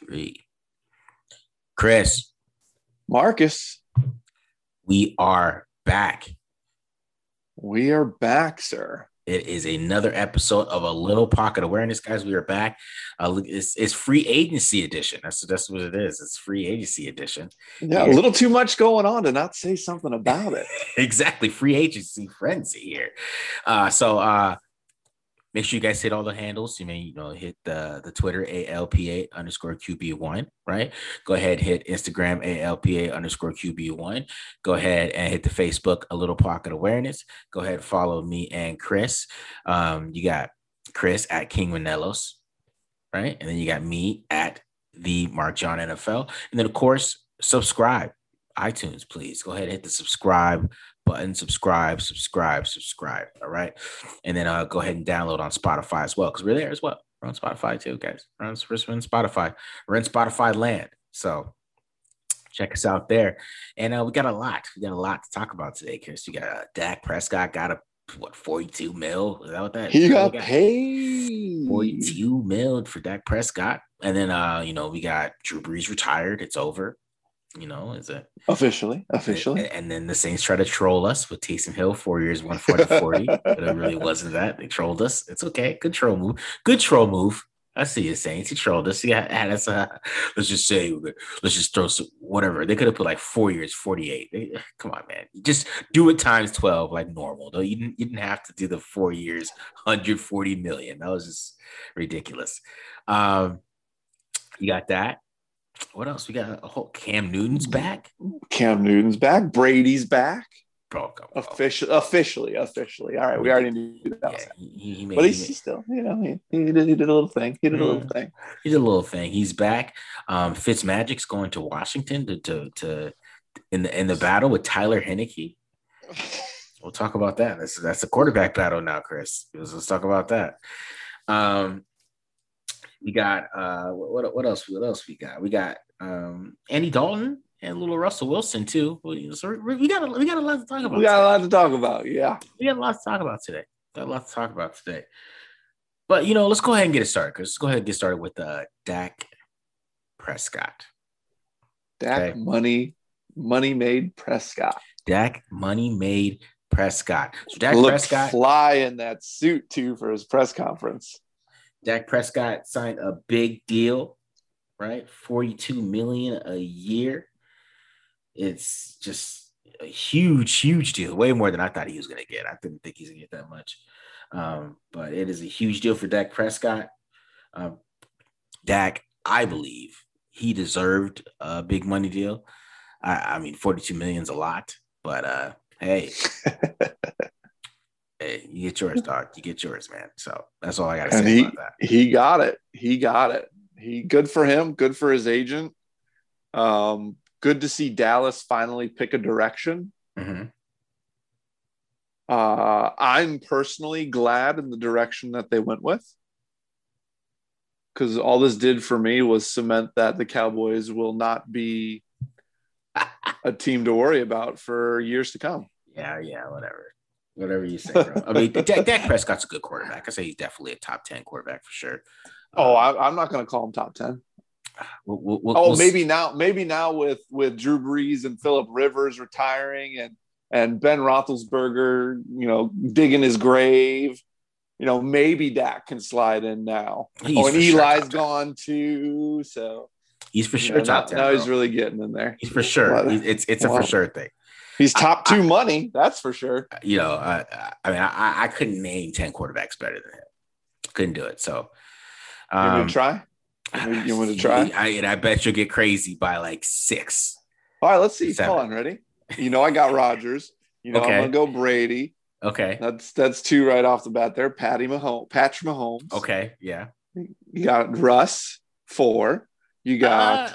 3. Chris, Marcus, we are back. we are back, sir. It is another episode of A Little Pocket Awareness, guys. We are back. It's free agency edition. That's what it is. It's free agency edition. Yeah, Here. a little too much going on to not say something about it. Exactly. Free agency frenzy here. So make sure you guys hit all the handles. You may, hit the Twitter ALPA_QB1, right? Go ahead and hit Instagram ALPA_QB1. Go ahead and hit the Facebook A Little Pocket Awareness. Go ahead and follow me and Chris. You got Chris at King Manelos, right? And then you got me at the Mark John NFL. And then, of course, subscribe. iTunes, please. Go ahead and hit the subscribe button, subscribe. All right. And then go ahead and download on Spotify as well, because we're there as well. We're on Spotify too, guys. We're on Spotify. We're in Spotify land. So check us out there. And we got a lot. We got a lot to talk about today, Chris. You got Dak Prescott got a 42 mil? Is that what that? He got paid 42 mil for Dak Prescott. And then we got Drew Brees retired. It's over. Is it officially? And then the Saints try to troll us with Taysom Hill, 4 years, 140. But it really wasn't that. They trolled us. It's okay. Good troll move. I see you, Saints. He trolled us. Yeah, had us. Let's just throw some whatever. They could have put like 4 years, 48. Come on, man. Just do it times 12 like normal. Though you didn't have to do the 4 years, 140 million. That was just ridiculous. You got that. What else? We got a whole Cam Newton's back. Brady's back. Bro, officially. All right, we already knew that. Yeah, but he's still, he did a little thing. He did a little thing. He's back. Fitzmagic's going to Washington to in the battle with Tyler Heinicke. We'll talk about that. That's a quarterback battle now, Chris. Let's talk about that. We got what else? What else we got? We got Andy Dalton and little Russell Wilson too. So we got a lot to talk about. We got a lot to talk about. Yeah, we got a lot to talk about today. But let's go ahead and get it started. Let's go ahead and get started with Dak Prescott. Dak money made Prescott. Dak money made Prescott. So Dak Prescott fly in that suit too for his press conference. Dak Prescott signed a big deal, right? $42 million a year. It's just a huge deal. Way more than I thought he was going to get. I didn't think he's going to get that much. But it is a huge deal for Dak Prescott. Dak, I believe he deserved a big money deal. I mean, 42 million is a lot, but hey. Hey, you get yours, dog. You get yours, man. So that's all I got to say about that. He got it. Good for him. Good for his agent. Good to see Dallas finally pick a direction. Mm-hmm. I'm personally glad in the direction that they went with, because all this did for me was cement that the Cowboys will not be a team to worry about for years to come. Yeah, whatever you say, bro. I mean, Dak Prescott's a good quarterback. I say he's definitely a top 10 quarterback for sure. I'm not going to call him top 10. Maybe now with Drew Brees and Phillip Rivers retiring and Ben Roethlisberger, digging his grave, maybe Dak can slide in now. And Eli's gone too, so he's for sure top 10. Now he's really getting in there. He's for sure. It's a for sure thing. He's top 2 money, that's for sure. I couldn't name 10 quarterbacks better than him. Couldn't do it. So, you want me to try? You want me to try? I bet you'll get crazy by like 6. All right, let's see. 7. Hold on, ready? I got Rodgers. Okay. I'm gonna go Brady. Okay. That's 2 right off the bat there. Patrick Mahomes. Okay, yeah. You got Russ, 4. You got.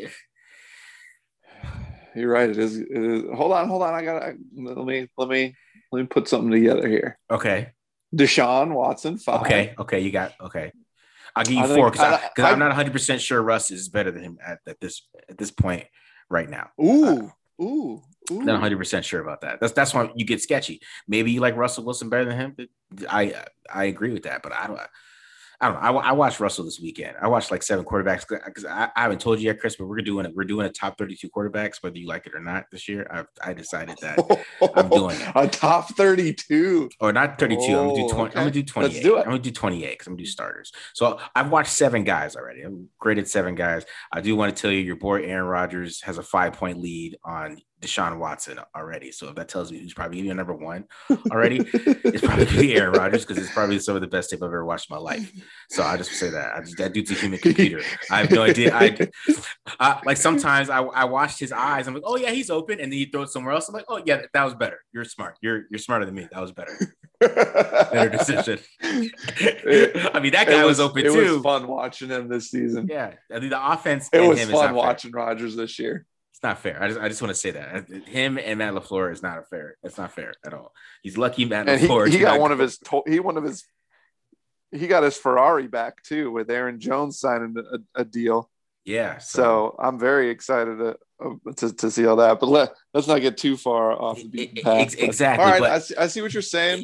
You're right. It is. Hold on. Let me put something together here. Okay. Deshaun Watson, 5. Okay. You got. Okay. I'll give you 4 because I'm not 100% sure Russ is better than him at this point right now. Ooh. Not 100% sure about that. That's why you get sketchy. Maybe you like Russell Wilson better than him. I agree with that, but I don't know. I watched Russell this weekend. I watched like 7 quarterbacks because I haven't told you yet, Chris, but we're doing it. We're doing a top 32 quarterbacks, whether you like it or not. This year, I decided that I'm doing it. A top 32 or not 32. I'm gonna do 20. Okay. I'm gonna do 28. Let's do it. I'm gonna do 28 because I'm gonna do starters. So I've watched 7 guys already. I've graded 7 guys. I do want to tell you, your boy Aaron Rodgers has a 5-point lead on Deshaun Watson already. So if that tells me who's probably your number 1 already, it's probably gonna be Aaron Rodgers because it's probably some of the best tape I've ever watched in my life. So I just say that that dude's a human computer. I have no idea. Like sometimes I watched his eyes. I'm like, oh yeah, he's open, and then he throws it somewhere else. I'm like, oh yeah, that was better. You're smart. You're smarter than me. That was better. Better decision. I mean, that guy was open too. It was fun watching him this season. Yeah, I mean, the offense. It was fun watching Rodgers this year. It's not fair. I just want to say that him and Matt LaFleur is not fair. It's not fair at all. He's lucky Matt LaFleur. He got he got his Ferrari back too with Aaron Jones signing a deal. Yeah. So I'm very excited to see all that. But let's not get too far off the beaten path. Exactly. All right, I see what you're saying.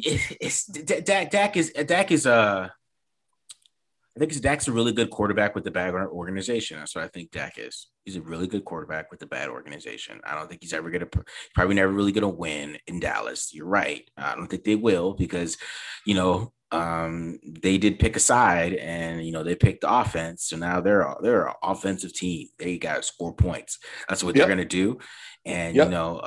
I think Dak's a really good quarterback with the bad organization. That's what I think Dak is. He's a really good quarterback with a bad organization. I don't think he's probably never really going to win in Dallas. You're right. I don't think they will because, they did pick a side and, they picked the offense. So now they're an offensive team. They got to score points. That's what they're going to do. And, I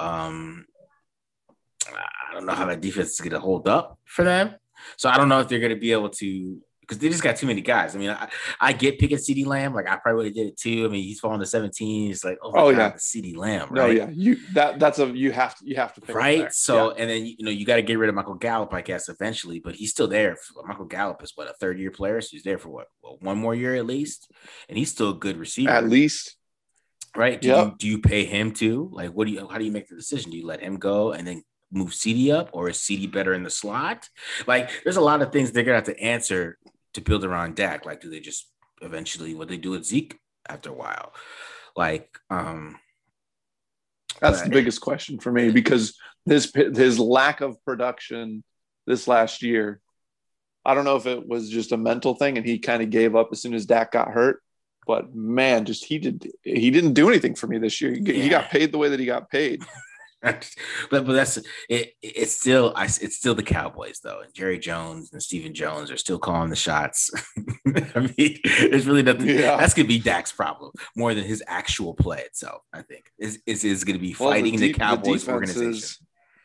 don't know how that defense is going to hold up for them. So I don't know if they're going to be able to, because they just got too many guys. I mean, I get picking CeeDee Lamb. Like I probably would have did it too. I mean, he's falling to 17. It's like, God, yeah, CeeDee Lamb. Right? No, yeah, you have to pick right. So and then you got to get rid of Michael Gallup, I guess, eventually. But he's still there. Michael Gallup is a 3rd-year player. So he's there for what 1 more year at least, and he's still a good receiver at least. Right? Do you pay him too? Like, how do you make the decision? Do you let him go and then move CeeDee up, or is CeeDee better in the slot? Like, there's a lot of things they're gonna have to answer to build around Dak. Like, do they just eventually what they do with Zeke after a while? Like, that's the biggest question for me because his lack of production this last year, I don't know if it was just a mental thing and he kind of gave up as soon as Dak got hurt, but man, he didn't do anything for me this year. He got paid the way that he got paid. but that's it. It's still the Cowboys though, and Jerry Jones and Stephen Jones are still calling the shots. I mean, there's really nothing. Yeah. That's gonna be Dak's problem more than his actual play itself. I think is going to be fighting the Cowboys organization.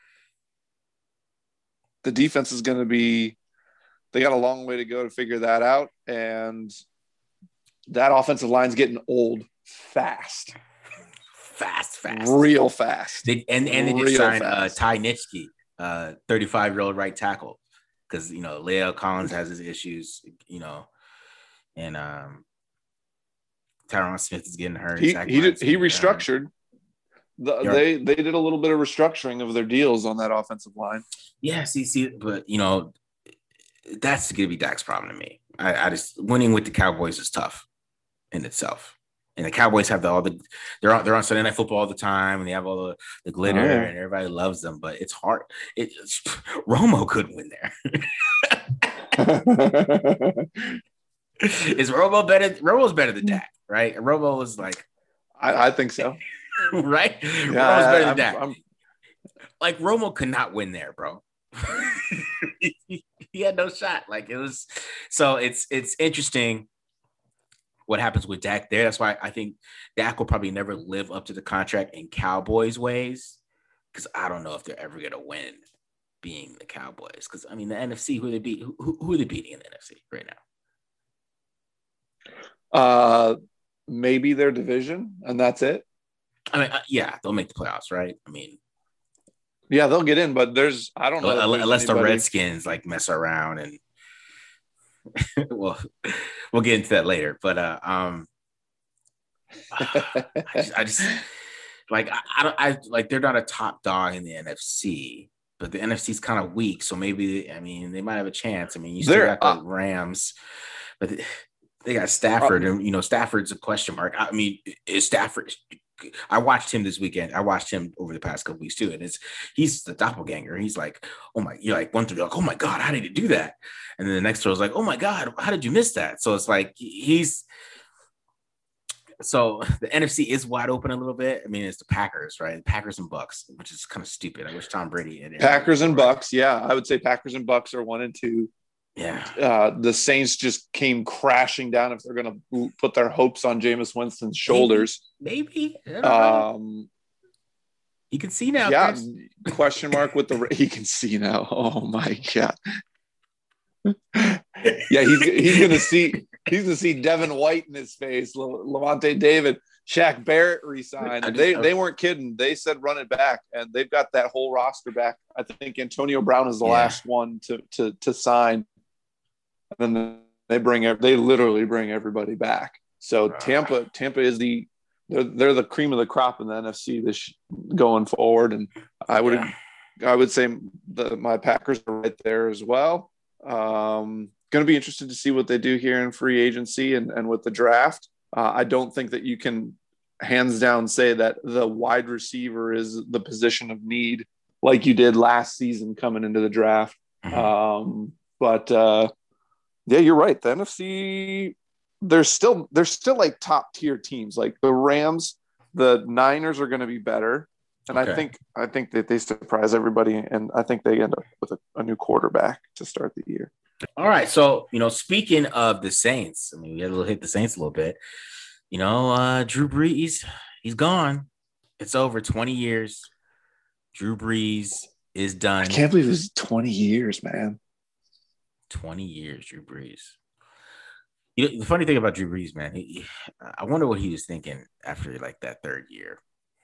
The defense is going to be. They got a long way to go to figure that out, and that offensive line's getting old fast. Fast, real fast. They did sign Ty Nitschke, 35-year-old right tackle, because La'el Collins has his issues, and Tyron Smith is getting hurt. He restructured. They did a little bit of restructuring of their deals on that offensive line. Yeah, see, but that's going to be Dak's problem to me. I just winning with the Cowboys is tough in itself. And the Cowboys have they're on Sunday Night Football all the time, and they have all the glitter, and everybody loves them. But it's hard. Romo couldn't win there. Is Romo better? Romo's better than Dak, right? Romo was like, I think so, right? Yeah, Romo's better than Dak. Like Romo could not win there, bro. He had no shot. Like it was. So it's interesting what happens with Dak there. That's why I think Dak will probably never live up to the contract in Cowboys ways, because I don't know if they're ever going to win being the Cowboys. Because, I mean, the NFC, who are they beating in the NFC right now? Maybe their division, and that's it. I mean, yeah, they'll make the playoffs, right? I mean, yeah, they'll get in, but I don't know. Unless the Redskins, mess around and well, we'll get into that later, but I just I they're not a top dog in the NFC, but the NFC is kind of weak, so maybe they might have a chance. I mean, you still got the Rams, but they got Stafford, and Stafford's a question mark. I mean, is Stafford I watched him this weekend. I watched him over the past couple weeks too, and he's the doppelganger. He's like, oh my, you're like 1 through like, oh my god, how did he do that? And then the next throw is like, oh my god, how did you miss that? So it's like so the NFC is wide open a little bit. I mean, it's the Packers, right? Packers and Bucks, which is kind of stupid. I wish Tom Brady had it. Packers and Bucks, yeah. I would say Packers and Bucks are 1 and 2. Yeah. The Saints just came crashing down if they're going to put their hopes on Jameis Winston's shoulders. Maybe. He can see now. Yeah. Chris. Question mark with he can see now. Oh my God. Yeah, he's going to see. He's going to see Devin White in his face, Levante David, Shaq Barrett re-signed. They weren't kidding. They said run it back, and they've got that whole roster back. I think Antonio Brown is the last one to sign. And then they literally bring everybody back. So Tampa is they're the cream of the crop in the NFC going forward, and I would say my Packers are right there as well. Going to be interested to see what they do here in free agency and with the draft. I don't think that you can hands down say that the wide receiver is the position of need like you did last season coming into the draft. But yeah, you're right. The NFC, they're still like top tier teams. Like the Rams, the Niners are going to be better. And I think that they surprise everybody, and I think they end up with a new quarterback to start the year. All right. So, speaking of the Saints, I mean, we had to hit the Saints a little bit. Drew Brees, he's gone. It's over 20 years. Drew Brees is done. I can't believe it was 20 years, man. 20 years, Drew Brees. The funny thing about Drew Brees, man, I wonder what he was thinking after like that third year.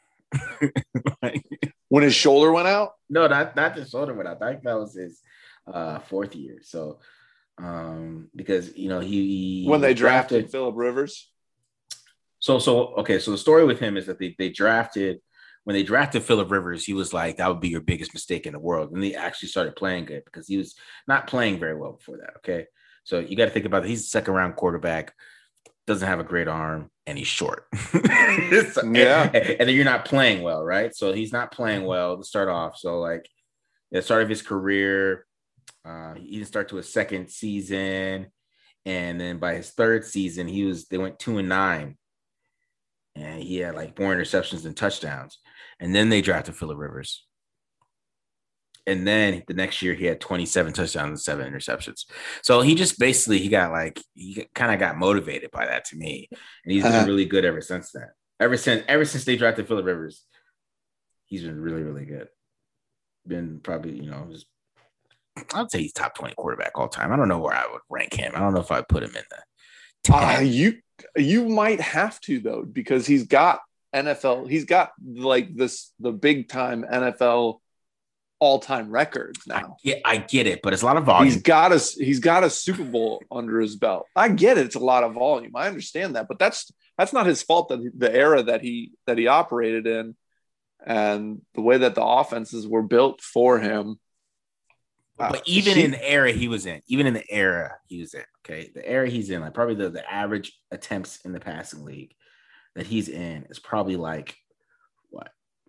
When his shoulder went out? No, not the shoulder went out. I think that was his fourth year. So because he when they drafted Phillip Rivers. So the story with him is that they drafted Phillip Rivers, he was like, that would be your biggest mistake in the world. And they actually started playing good because he was not playing very well before that. Okay. So you got to think about it. He's a second round quarterback, doesn't have a great arm, and he's short. Yeah. And then you're not playing well, right? So he's not playing well to start off. So like at the start of his career, he didn't start to his second season. And then by his third season, they went 2-9. And he had like more interceptions than touchdowns. And then they drafted Phillip Rivers. And then the next year he had 27 touchdowns and 7 interceptions. So he just basically, he kind of got motivated by that to me. And he's been really good ever since then. Ever since they drafted Phillip Rivers, he's been really, really good. Been probably, I'd say he's top 20 quarterback all time. I don't know where I would rank him. I don't know if I'd put him in the 10. You might have to, though, because he's got like the big time NFL all-time records now. I get it, but it's a lot of volume. He's got a Super Bowl under his belt. I get it. It's a lot of volume. I understand that, but that's not his fault that the era that he operated in and the way that the offenses were built for him. But even in the era he was in, okay, the era he's in, like probably the average attempts in the passing league that he's in is probably like what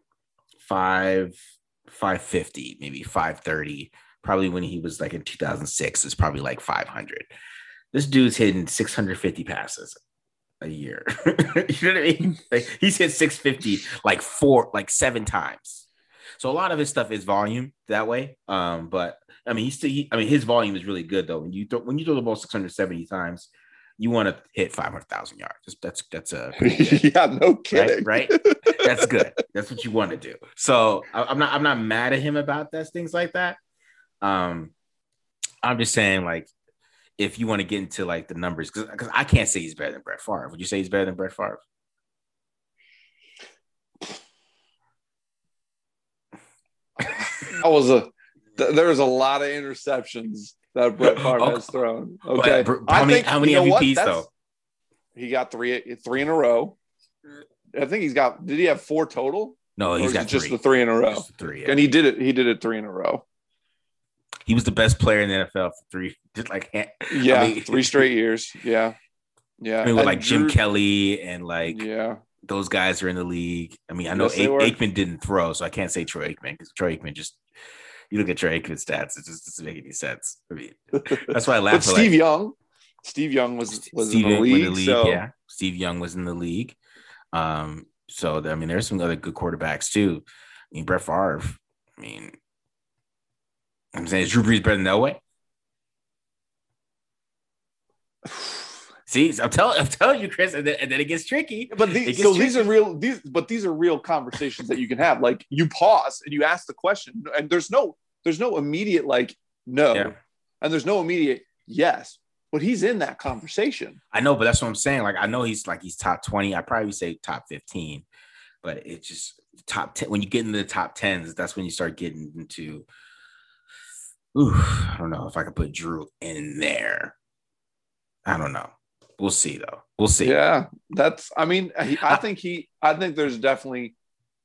550, maybe 530. Probably when he was like in 2006 is probably like 500. This dude's hitting 650 passes a year. You know what I mean? Like he's hit 650 like 7 times. So a lot of his stuff is volume that way. But I mean, his volume is really good though. When you throw the ball 670 times, you want to hit 500,000 yards. That's a yeah, no kidding, right? That's good. That's what you want to do. So I'm not mad at him about things like that. I'm just saying, like, if you want to get into like the numbers, because I can't say he's better than Brett Favre. Would you say he's better than Brett Favre? There was a lot of interceptions that Brett Favre has thrown. Okay, how many MVPs though? He got three in a row. I think he's got. Did he have 4 total? No, he's got just the 3 in a row. Just 3, yeah. And he did it 3 in a row. He was the best player in the NFL for 3, just like 3 straight years. Yeah. I mean, with like Jim Kelly and like Those guys are in the league. I mean, I know Aikman didn't throw, so I can't say Troy Aikman because Troy Aikman just. You look at Troy Aikman's stats; it just doesn't make any sense. I mean, that's why I laugh. But Steve Young was in the league. So. Yeah, Steve Young was in the league. So I mean, there's some other good quarterbacks too. I mean, Brett Favre. I mean, I'm saying, is Drew Brees better than Elway? See, I'm telling you, Chris, and then it gets tricky. But these are real conversations that you can have. Like, you pause and you ask the question, and there's no immediate like no, yeah. And there's no immediate yes. But he's in that conversation. I know, but that's what I'm saying. Like, I know he's top 20. I'd probably say top 15, but it's just top 10. When you get into the top 10s, that's when you start getting into. I don't know if I could put Drew in there. I don't know. We'll see, though. We'll see. Yeah, I think there's definitely.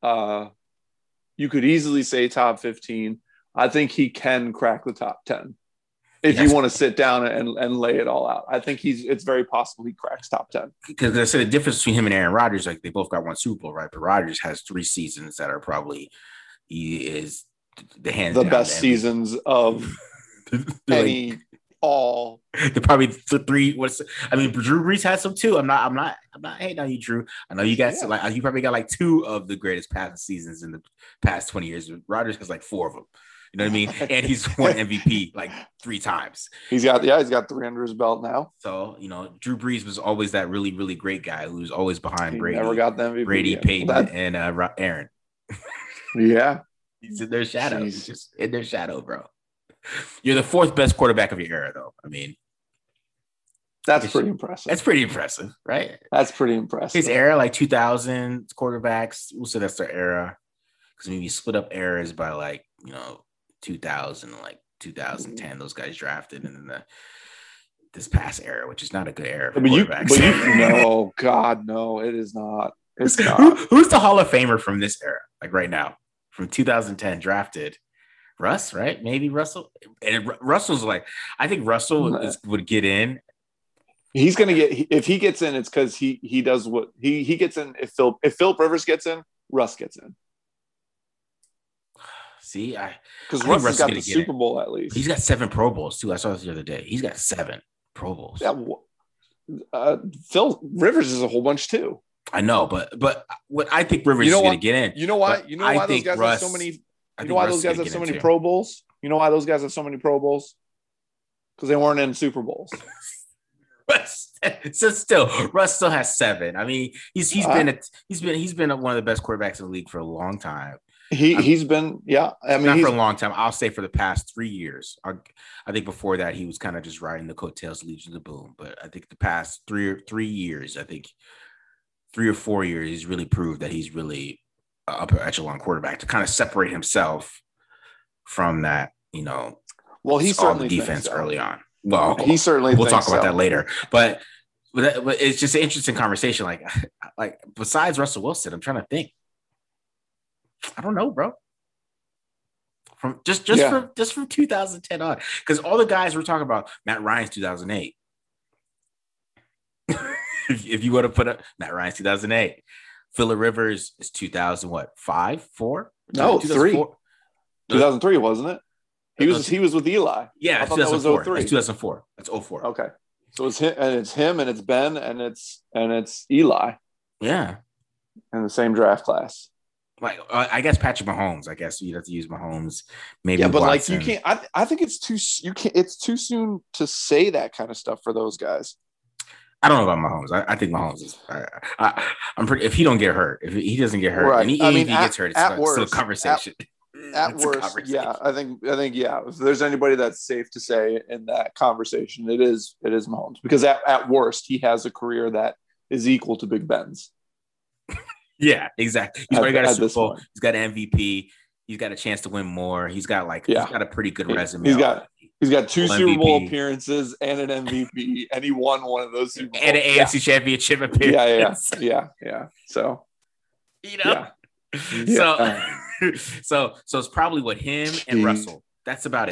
You could easily say top 15. I think he can crack the top 10. If you want to sit down and lay it all out, I think it's very possible he cracks top 10. Because I said the difference between him and Aaron Rodgers, like they both got one Super Bowl, right? But Rodgers has 3 seasons that are probably the best seasons of any all. They're probably the 3. Drew Brees had some too. I'm not hating on you, Drew. I know you guys you probably got like 2 of the greatest passing seasons in the past 20 years. Rodgers has like 4 of them. You know what I mean? And he's won MVP like 3 times. He's got 3 under his belt now. So, Drew Brees was always that really, really great guy who was always behind Brady. Never got the MVP. Brady, Peyton, and Aaron. Yeah. He's in their shadow. He's just in their shadow, bro. You're the 4th best quarterback of your era, though. I mean, that's pretty impressive. That's pretty impressive, right? That's pretty impressive. His era, like 2000 quarterbacks, we'll say that's their era. Because maybe you split up eras by 2000 and 2010, those guys drafted, and then this past era, which is not a good era for quarterbacks. No, God, no, it is not. It's not. Who's the Hall of Famer from this era, like right now, from 2010 drafted? Russ, right? Maybe Russell. And Russell's I think Russell would get in. He's gonna get if he gets in. It's because he does what he gets in. If Philip Rivers gets in, Russ gets in. See, because Russ has got the Super Bowl at least. He's got 7 Pro Bowls too. I saw this the other day. He's got 7 Pro Bowls. Yeah, Phil Rivers is a whole bunch too. I know, but what I think Rivers is going to get in. You know why? You know why those guys have so many. You know why those guys have so many Pro Bowls? You know why those guys have so many Pro Bowls? Because they weren't in Super Bowls. So still, Russ still has 7. I mean, he's been one of the best quarterbacks in the league for a long time. He's been, yeah. I mean, not for a long time. I'll say for the past 3 years. I think before that he was kind of just riding the coattails, Legion of Boom. But I think the past 3 years, I think 3 or 4 years, he's really proved that he's really an upper echelon quarterback to kind of separate himself from that. Well, he certainly the defense early on. Well, he certainly. We'll talk about that later, but it's just an interesting conversation. Like besides Russell Wilson, I'm trying to think. I don't know, bro. From from 2010 on, because all the guys we're talking about, Matt Ryan's 2008. if you want to put up Matt Ryan's 2008, Phillip Rivers is 2000 what 5 4? No, 3. 2003 wasn't it? He was with Eli. Yeah, I 2004. That was 03. That's 2004. That's 04. Okay, so it's him and it's Ben and it's Eli. Yeah, in the same draft class. Like I guess Patrick Mahomes. I guess you'd have to use Mahomes. Maybe. Yeah, but Watson. you can't. I think it's too. You can't. It's too soon to say that kind of stuff for those guys. I don't know about Mahomes. I think Mahomes is. I'm pretty. If he don't get hurt, if he doesn't get hurt, right. and if he gets hurt, it's still a conversation. At worst, yeah. I think yeah. If there's anybody that's safe to say in that conversation, it is Mahomes, because at worst he has a career that is equal to Big Ben's. Yeah, exactly. He's already got a Super Bowl. He's got an MVP. He's got a chance to win more. He's got he's got a pretty good resume. He's got 2 Super Bowl appearances and an MVP, and he won one of those Super Bowls. And an AFC Championship appearance. Yeah. So, so it's probably what him and Russell. That's about it.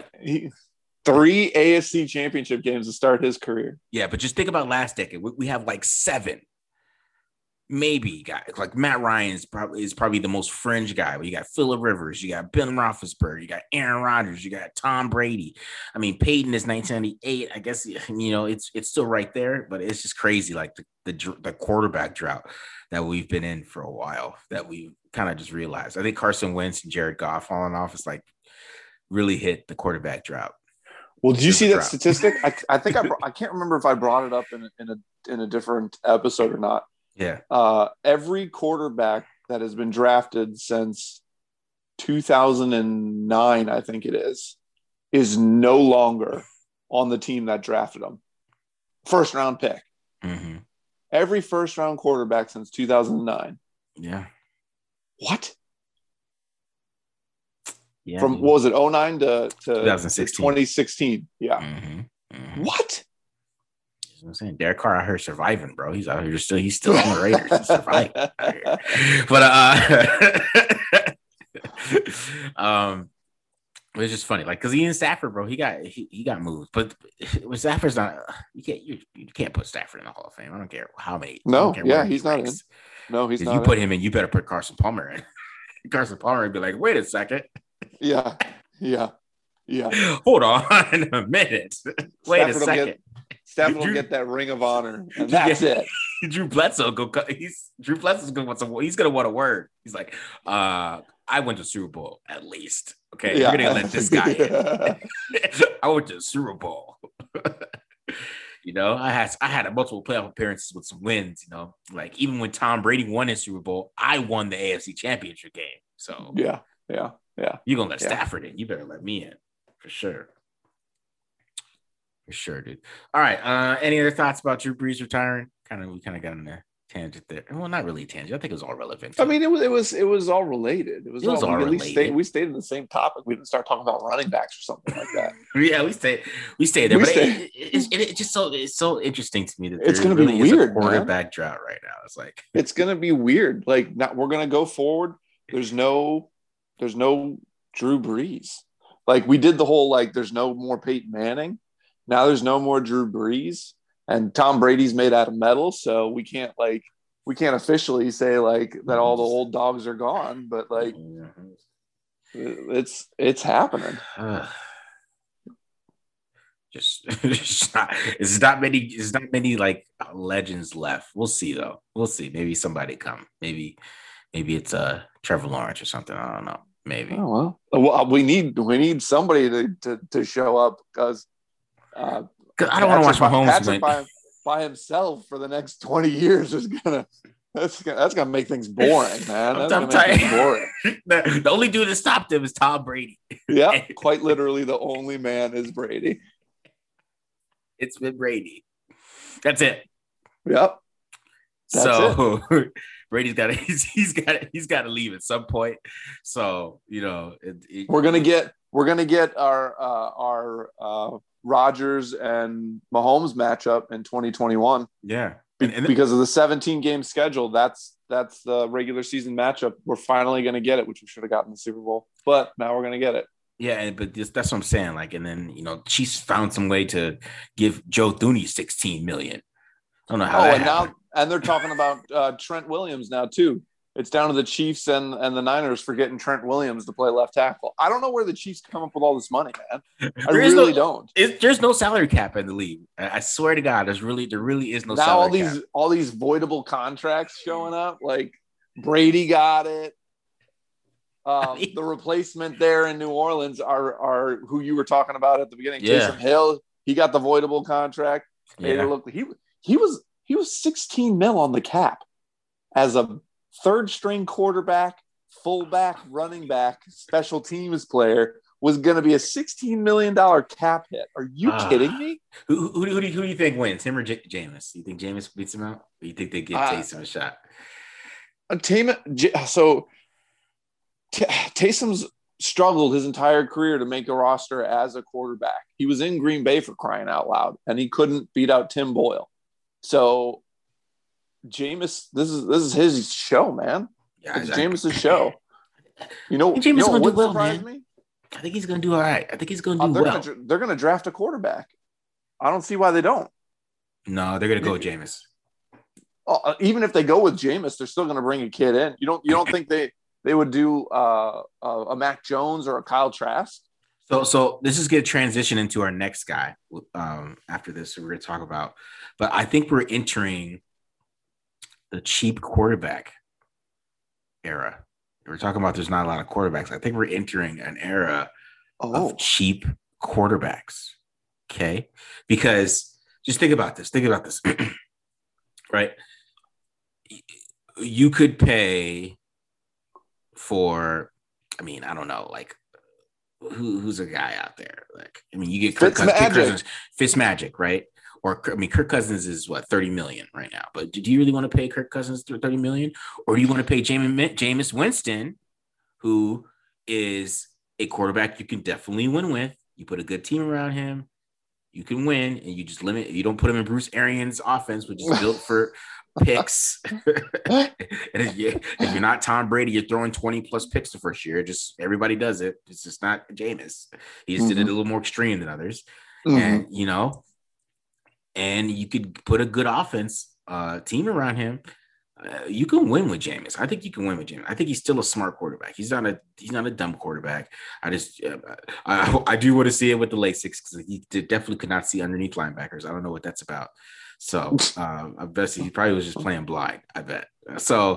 3 AFC Championship games to start his career. Yeah, but just think about last decade. We have 7. maybe guy like Matt Ryan is probably the most fringe guy. But you got Phillip Rivers, you got Ben Roethlisberger, you got Aaron Rodgers, you got Tom Brady. I mean, Peyton is 1998. I guess it's still right there, but it's just crazy, like the quarterback drought that we've been in for a while that we kind of just realized. I think Carson Wentz and Jared Goff falling off is like really hit the quarterback drought. Well, did you see that statistic? I think I can't remember if I brought it up in a different episode or not. Yeah. Every quarterback that has been drafted since 2009, I think it is no longer on the team that drafted them. First round pick. Mm-hmm. Every first round quarterback since 2009. Yeah. What? Yeah. From what was it 09 to 2016. 2016? Yeah. Mm-hmm. Mm-hmm. What? I'm saying Derek Carr out here surviving, bro. He's out here he's still on the Raiders. He's surviving out here. But it's just funny, like because Ian Stafford, bro, he got moved, but with Stafford's not. You can't put Stafford in the Hall of Fame. I don't care how many. No, yeah, he's not in. No, he's not. You put him in, you better put Carson Palmer in. Carson Palmer would be like, wait a second. Yeah. Hold on a minute. Wait a second. Stafford will get that Ring of Honor, and that's it. Drew Bledsoe Drew Bledsoe's he's gonna want a word. He's like, I went to Super Bowl at least. Okay, you're gonna let this guy in. I went to the Super Bowl. I had multiple playoff appearances with some wins. Like even when Tom Brady won his Super Bowl, I won the AFC Championship game. So yeah. You're gonna let Stafford in. You better let me in for sure. For sure, dude. All right. Any other thoughts about Drew Brees retiring? We kind of got on a tangent there. Well, not really tangent. I think it was all relevant. I mean, it was all related. It was all related. We stayed in the same topic. We didn't start talking about running backs or something like that. Yeah, we stayed there. It's so interesting to me that it's going to be weird. Quarterback drought right now. It's like it's going to be weird. Like we're going to go forward. There's no Drew Brees. Like we did the whole there's no more Peyton Manning. Now there's no more Drew Brees, and Tom Brady's made out of metal, so we can't officially say that all the old dogs are gone, but it's happening. It's not many legends left. We'll see though. We'll see. Maybe somebody come. Maybe it's Trevor Lawrence or something. I don't know. Maybe. Oh well, we need somebody to show up because. I don't want to watch Mahomes win by himself for the next 20 years. That's gonna make things boring, man. I'm boring. The only dude that stopped him is Tom Brady. Yeah, quite literally, the only man is Brady. It's been Brady. That's it. Yep. So Brady's got to leave at some point. So we're gonna get our Rodgers and Mahomes matchup in 2021. Yeah. Because of the 17-game schedule, that's the regular season matchup. We're finally going to get it, which we should have gotten in the Super Bowl, but now we're going to get it. Yeah, but that's what I'm saying. And then Chiefs found some way to give Joe Thuney $16 million. I don't know how. And they're talking about Trent Williams now too. It's down to the Chiefs and the Niners for getting Trent Williams to play left tackle. I don't know where the Chiefs come up with all this money, man. I really don't. There's no salary cap in the league. I swear to God, there really is no salary cap. Now all these voidable contracts showing up. Like Brady got it. The replacement there in New Orleans are who you were talking about at the beginning. Yeah. Taysom Hill, he got the voidable contract. Yeah. He was 16 mil on the cap as a third string quarterback, fullback, running back, special teams player was going to be a $16 million cap hit. Are you kidding me? Who do you think wins, him or Jameis? You think Jameis beats him out? Or you think they give Taysom a shot? Taysom's struggled his entire career to make a roster as a quarterback. He was in Green Bay for crying out loud, and he couldn't beat out Tim Boyle. So Jameis, this is his show, man. Yeah, it's Jameis's show. Jameis gonna do well, man. Me? I think he's gonna do all right. I think he's gonna do well. They're gonna draft a quarterback. I don't see why they don't. No, they're gonna go with Jameis. even if they go with Jameis, they're still going to bring a kid in. You don't think they would do a Mac Jones or a Kyle Trask? So this is going to transition into our next guy. After this, we're going to talk about, but I think we're entering the cheap quarterback era. We're talking about there's not a lot of quarterbacks. I think we're entering an era of cheap quarterbacks. Okay, because just think about this. Right? You could pay for, I mean, I don't know, like who's a guy out there? Like, I mean, you get Kirk Cousins, Fitzmagic, right? Or, I mean, Kirk Cousins is what, 30 million right now. But do you really want to pay Kirk Cousins 30 million? Or do you want to pay Jameis Winston, who is a quarterback you can definitely win with? You put a good team around him, you can win, and you just limit. You don't put him in Bruce Arians' offense, which is built for picks. And if you're not Tom Brady, you're throwing 20 plus picks the first year. Just everybody does it. It's just not Jameis. He just did it a little more extreme than others. And and you could put a good offense team around him. You can win with Jameis. I think you can win with Jameis. I think he's still a smart quarterback. He's not a dumb quarterback. I do want to see it with the LASIK because he definitely could not see underneath linebackers. I don't know what that's about. So I bet he probably was just playing blind. I bet. So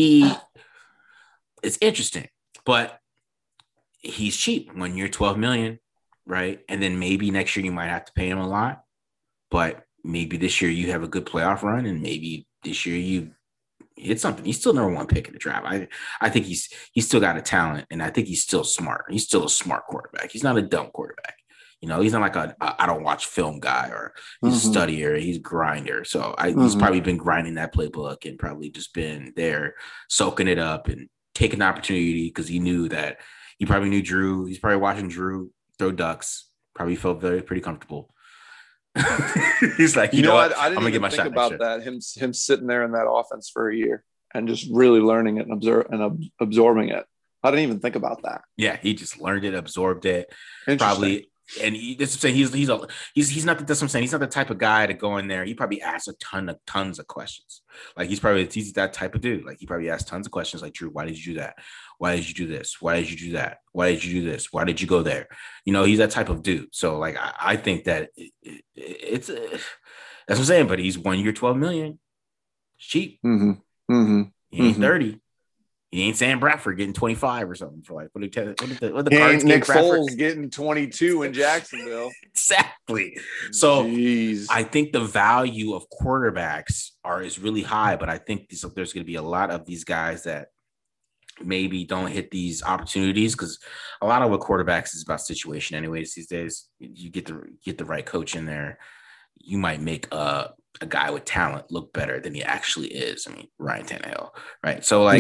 it's interesting, but he's cheap. 1 year, 12 million, right? And then maybe next year you might have to pay him a lot, but maybe this year you have a good playoff run, and maybe this year you hit something. He's still number one pick in the draft. I think he's still got a talent, and I think he's still smart. He's still a smart quarterback. He's not a dumb quarterback. You know, he's not like a I don't watch film guy, or he's a studier. He's a grinder. So he's probably been grinding that playbook and probably just been there soaking it up and taking the opportunity because he knew that he probably knew Drew. He's probably watching Drew throw ducks. Probably felt pretty comfortable. He's like, you know what? I didn't even think about that. Him sitting there in that offense for a year and just really learning it and absorbing it. I didn't even think about that. Yeah, he just learned it, absorbed it, probably. And he's not. That's what I'm saying. He's not the type of guy to go in there. He probably asks tons of questions. Like he's that type of dude. Like he probably asks tons of questions. Like, Drew, why did you do that? Why did you do this? Why did you do that? Why did you do this? Why did you go there? You know, he's that type of dude. So like, I think that that's what I'm saying. But he's 1 year, 12 million, cheap. He ain't 30. He ain't Sam Bradford getting 25 or something for like what the Cards Nick Foles getting 22 in Jacksonville. Exactly. So I think the value of quarterbacks is really high, but I think there's going to be a lot of these guys that maybe don't hit these opportunities because a lot of what quarterbacks is about situation anyways these days. You get the right coach in there, you might make a guy with talent look better than he actually is. I mean, Ryan Tannehill, right? So like,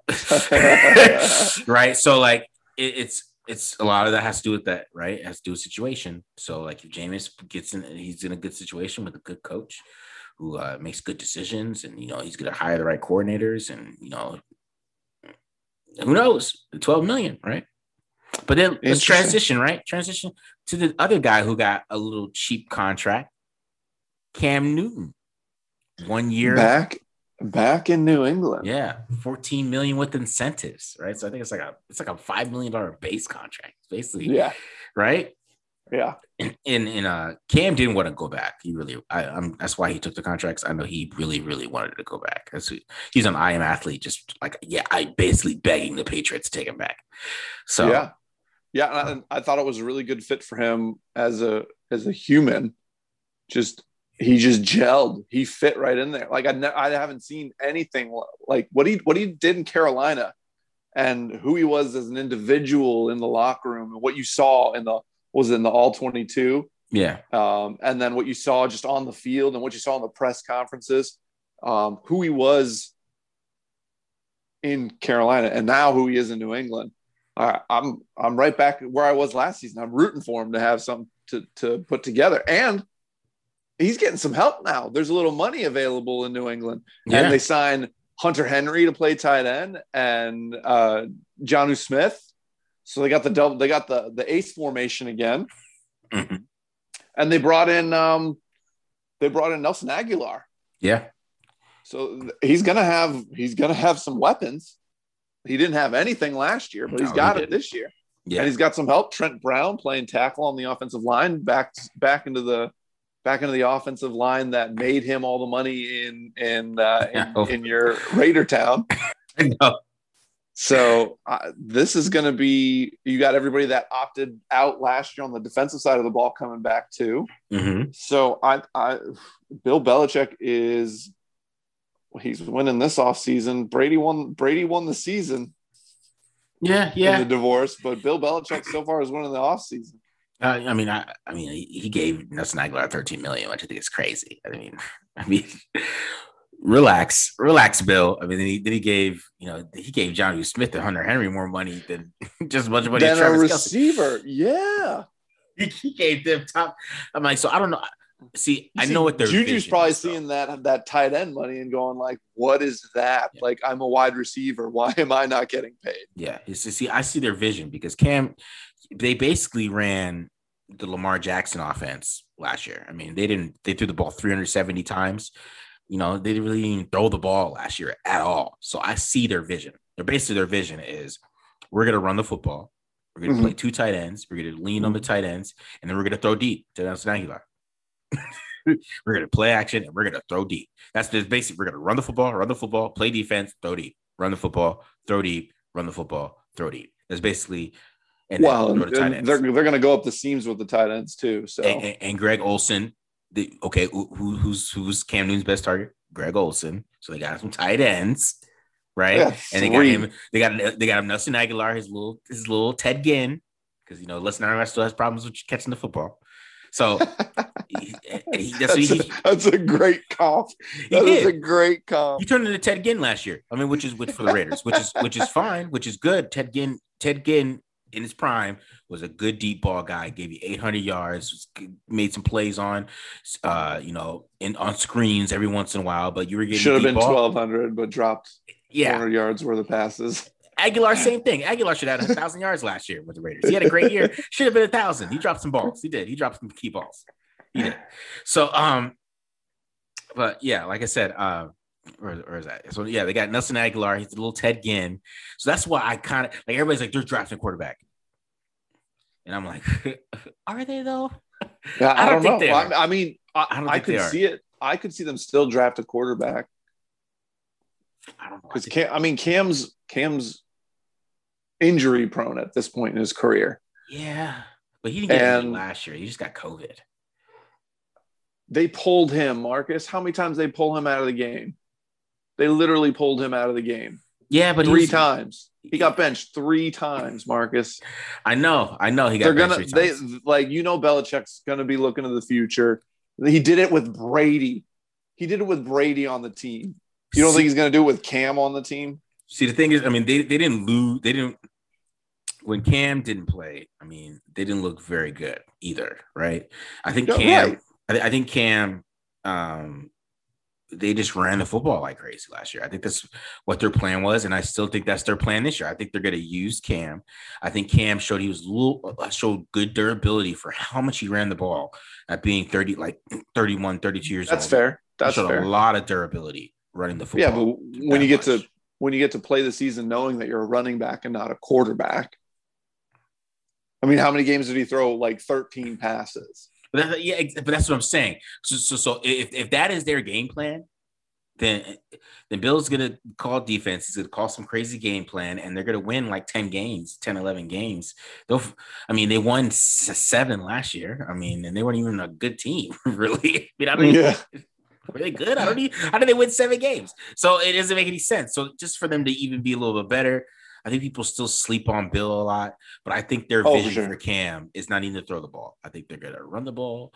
right. So like, it's a lot of that has to do with that, right? It has to do with situation. So like, if Jameis gets in, he's in a good situation with a good coach who makes good decisions, and he's going to hire the right coordinators, and who knows, 12 million, right? But then let's transition to the other guy who got a little cheap contract. Cam Newton, 1 year back in New England. Yeah, 14 million with incentives, right? So I think it's like a $5 million base contract, basically. Yeah, right. Yeah. And Cam didn't want to go back. He really, that's why he took the contracts. I know he really, really wanted to go back. He's an I Am Athlete, just like I basically begging the Patriots to take him back. So yeah, and I thought it was a really good fit for him as a human. He just gelled. He fit right in there. Like I haven't seen anything like what he did in Carolina, and who he was as an individual in the locker room, and what you saw in the All 22. Yeah. And then what you saw just on the field and what you saw in the press conferences, who he was in Carolina, and now who he is in New England. I'm right back where I was last season. I'm rooting for him to have something to put together, and he's getting some help now. There's a little money available in New England, and they signed Hunter Henry to play tight end and Jonnu Smith. So they got the ace formation again, and they brought in Nelson Aguilar. Yeah. So he's gonna have some weapons. He didn't have anything last year, but he's got it this year. Yeah. And he's got some help. Trent Brown playing tackle on the offensive line, back into the offensive line that made him all the money in your Raider town. I know. So this is going to be, you got everybody that opted out last year on the defensive side of the ball coming back too. Mm-hmm. So Bill Belichick he's winning this offseason. Brady won the season. Yeah. In the divorce, but Bill Belichick so far is winning the offseason. I mean, he gave Nelson Aguilar $13 million, which I think is crazy. I mean, relax, Bill. I mean, then he gave Jonnu Smith and Hunter Henry more money than just a bunch of money. Than a receiver, yeah. He gave them top. I'm like, so I don't know. See, I know what they're. Juju's probably seeing that tight end money and going like, "What is that? Yeah. Like, I'm a wide receiver. Why am I not getting paid?" Yeah, I see their vision because Cam, they basically ran the Lamar Jackson offense last year. I mean, they threw the ball 370 times. They didn't really even throw the ball last year at all. So I see their vision. Their vision is we're going to run the football. We're going to play two tight ends. We're going to lean on the tight ends, and then we're going to throw deep to Nelson Aguilar. We're going to play action, and we're going to throw deep. That's the basic. We're going to run the football, play defense, throw deep, run the football, throw deep, run the football, throw deep. That's basically. And they're going to go up the seams with the tight ends too. So and Greg Olsen. Who's Cam Newton's best target? Greg Olsen. So they got some tight ends, right? Yeah, and they got him. They got him Nelson Aguilar, his little Ted Ginn, because Nelson Aguilar still has problems with catching the football. So that's a great comp. That is a great comp. He turned into Ted Ginn last year. I mean, which for the Raiders, which is fine, which is good. Ted Ginn in his prime was a good deep ball guy. Gave you 800 yards. Made some plays on screens every once in a while. But you were getting should have been 1,200, but dropped 400 yards worth of passes. Aguilar, same thing. Aguilar should have had 1,000 yards last year with the Raiders. He had a great year. Should have been 1,000. He dropped some balls. He did. He dropped some key balls. He did. So, but yeah, like I said, where is that? So yeah, they got Nelson Aguilar. He's a little Ted Ginn. So that's why I kind of like everybody's like they're drafting a quarterback, and I'm like, are they though? Yeah, I don't know. I mean, I could see it. I could see them still draft a quarterback. I don't know because Cam's injury prone at this point in his career. Yeah, but he didn't get injured last year. He just got COVID. They pulled him, Marcus. How many times they pull him out of the game? They literally pulled him out of the game. Yeah, but 3 times. He got benched 3 times, Marcus. I know. He got benched 3 times. Belichick's gonna be looking to the future. He did it with Brady. He did it with Brady on the team. You don't think he's gonna do it with Cam on the team? See, the thing is, I mean, they didn't lose. They didn't. When Cam didn't play, I mean, they didn't look very good either, right? I think Cam. Right. I think Cam. They just ran the football like crazy last year. I think that's what their plan was, and I still think that's their plan this year. I think they're going to use Cam. I think Cam showed showed good durability for how much he ran the ball at being 31, 32 years old. That's fair. That's showed fair. A lot of durability running the football. Yeah, but when you get to play the season knowing that you're a running back and not a quarterback, I mean, how many games did he throw? Like 13 passes. But that's what I'm saying. So if that is their game plan, then Bill's gonna call defense. He's gonna call some crazy game plan, and they're gonna win like 10 games, 10, 11 games. They won 7 last year. I mean, and they weren't even a good team, really. Were they good? How did they win 7 games? So it doesn't make any sense. So just for them to even be a little bit better, I think people still sleep on Bill a lot, but I think their vision for Cam is not even to throw the ball. I think they're going to run the ball,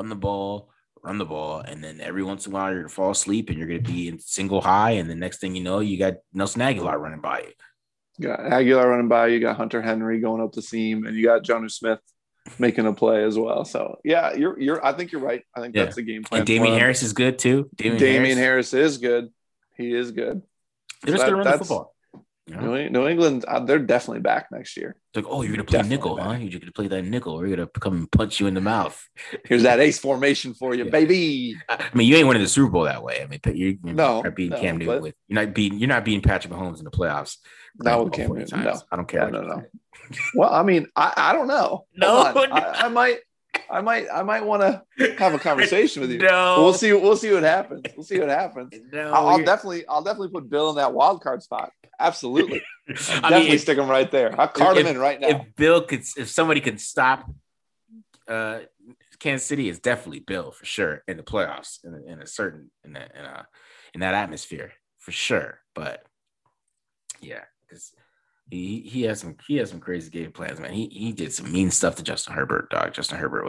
and then every once in a while you're going to fall asleep and you're going to be in single high, and the next thing you know, you got Nelson Aguilar running by you. You got Aguilar running by you, got Hunter Henry going up the seam, and you got Jonnu Smith making a play as well. So yeah, I think you're right. I think that's the game plan. And Damian Harris is good too. Damian Harris is good. He is good. They're just going to run the football. New England, they're definitely back next year. It's like, oh, you're gonna play nickel, huh? You're gonna play that nickel. We're gonna come and punch you in the mouth. Here's that ace formation for you, baby. I mean, you ain't winning the Super Bowl that way. I mean, you're not beating Cam Newton with you're not beating Patrick Mahomes in the playoffs. Not with Cam Newton. No, I don't care. No. Well, I mean, I don't know. No, I might want to have a conversation with you. No, we'll see what happens. No, I'll definitely put Bill in that wild card spot. Absolutely. Definitely stick him right there. I'll card him in right now. If somebody could stop Kansas City, is definitely Bill for sure in the playoffs in that atmosphere for sure. But yeah, because he has some crazy game plans, man. He did some mean stuff to Justin Herbert, dog. Justin Herbert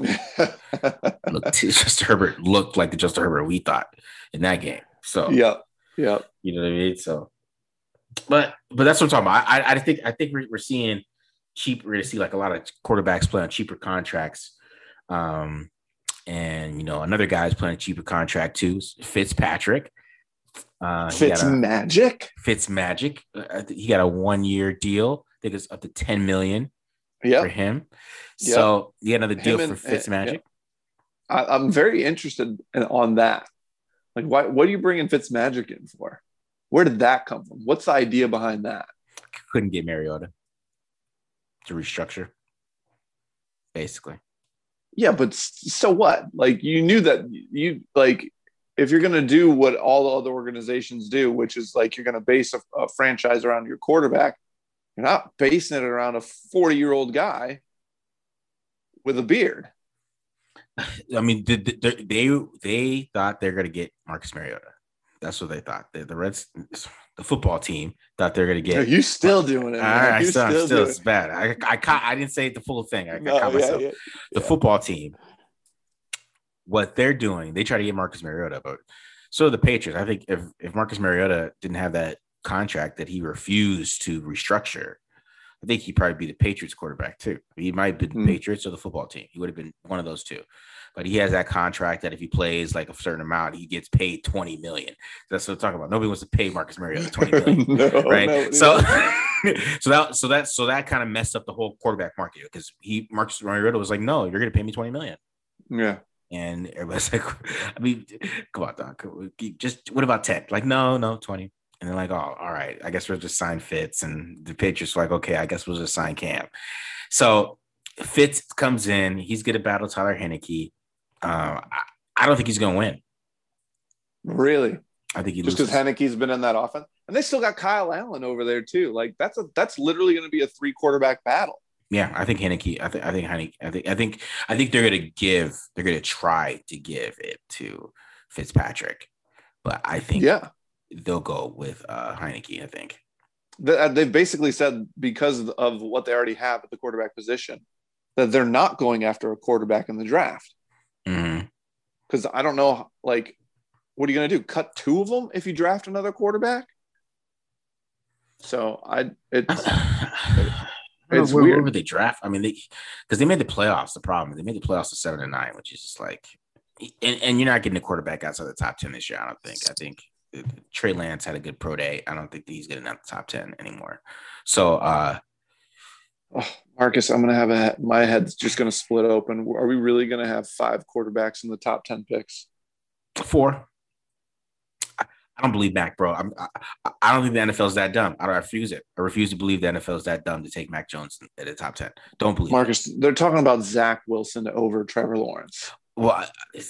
Justin Herbert looked like the Justin Herbert we thought in that game. So yeah, you know what I mean. So, but that's what I'm talking about. I think we're seeing cheap. We're gonna see like a lot of quarterbacks play on cheaper contracts. And another guy's playing a cheaper contract too, Fitzpatrick. Fitzmagic. He got a 1-year deal. I think it's up to $10 million for him. So you got another deal for Fitzmagic. I'm very interested on that. Like, what are you bringing Fitzmagic in for? Where did that come from? What's the idea behind that? Couldn't get Mariota to restructure, basically. Yeah, but so what? Like, you knew that if you're going to do what all the other organizations do, which is like you're going to base a franchise around your quarterback, you're not basing it around a 40-year-old guy with a beard. I mean, they thought they're going to get Marcus Mariota. That's what they thought. The football team thought they're going to get. You still doing it? Man. It's bad. I didn't say the full thing. I caught myself. Yeah. The football team. What they're doing, they try to get Marcus Mariota, but so the Patriots. I think if Marcus Mariota didn't have that contract that he refused to restructure, I think he'd probably be the Patriots quarterback too. He might have been the Patriots or the football team. He would have been one of those two. But he has that contract that if he plays like a certain amount, he gets paid $20 million. That's what I'm talking about. Nobody wants to pay Marcus Mariota $20 million, right? So that kind of messed up the whole quarterback market because Marcus Mariota was like, "No, you're going to pay me $20 million." Yeah. And everybody's like, I mean, come on, Doc. Just what about 10? Like, no, 20. And they're like, oh, all right. I guess we'll just sign Fitz. And the Patriots were like, okay, I guess we'll just sign Cam. So Fitz comes in. He's going to battle Tyler Heinicke. I don't think he's going to win. Really? I think he just because Heinicke's been in that offense, and they still got Kyle Allen over there too. Like that's literally going to be a 3 quarterback battle. Yeah, I think Heinicke. I think they're gonna try to give it to Fitzpatrick, but I think they'll go with Heinicke. I think they've basically said because of what they already have at the quarterback position that they're not going after a quarterback in the draft. Because I don't know, like, what are you gonna do? Cut 2 of them if you draft another quarterback? So it's weird. Where would they draft? I mean, because they made the playoffs. The problem, they made the playoffs to 7-9, which is just like, and you're not getting a quarterback outside the top 10 this year. I don't think. I think Trey Lance had a good pro day. I don't think he's getting out the top 10 anymore. So, Marcus, I'm gonna have my head's just gonna split open. Are we really gonna have 5 quarterbacks in the top 10 picks? 4. I don't believe Mac, bro. I don't think the NFL is that dumb. I refuse it. I refuse to believe the NFL is that dumb to take Mac Jones at the top 10. Don't believe Marcus, they're talking about Zach Wilson over Trevor Lawrence. Well,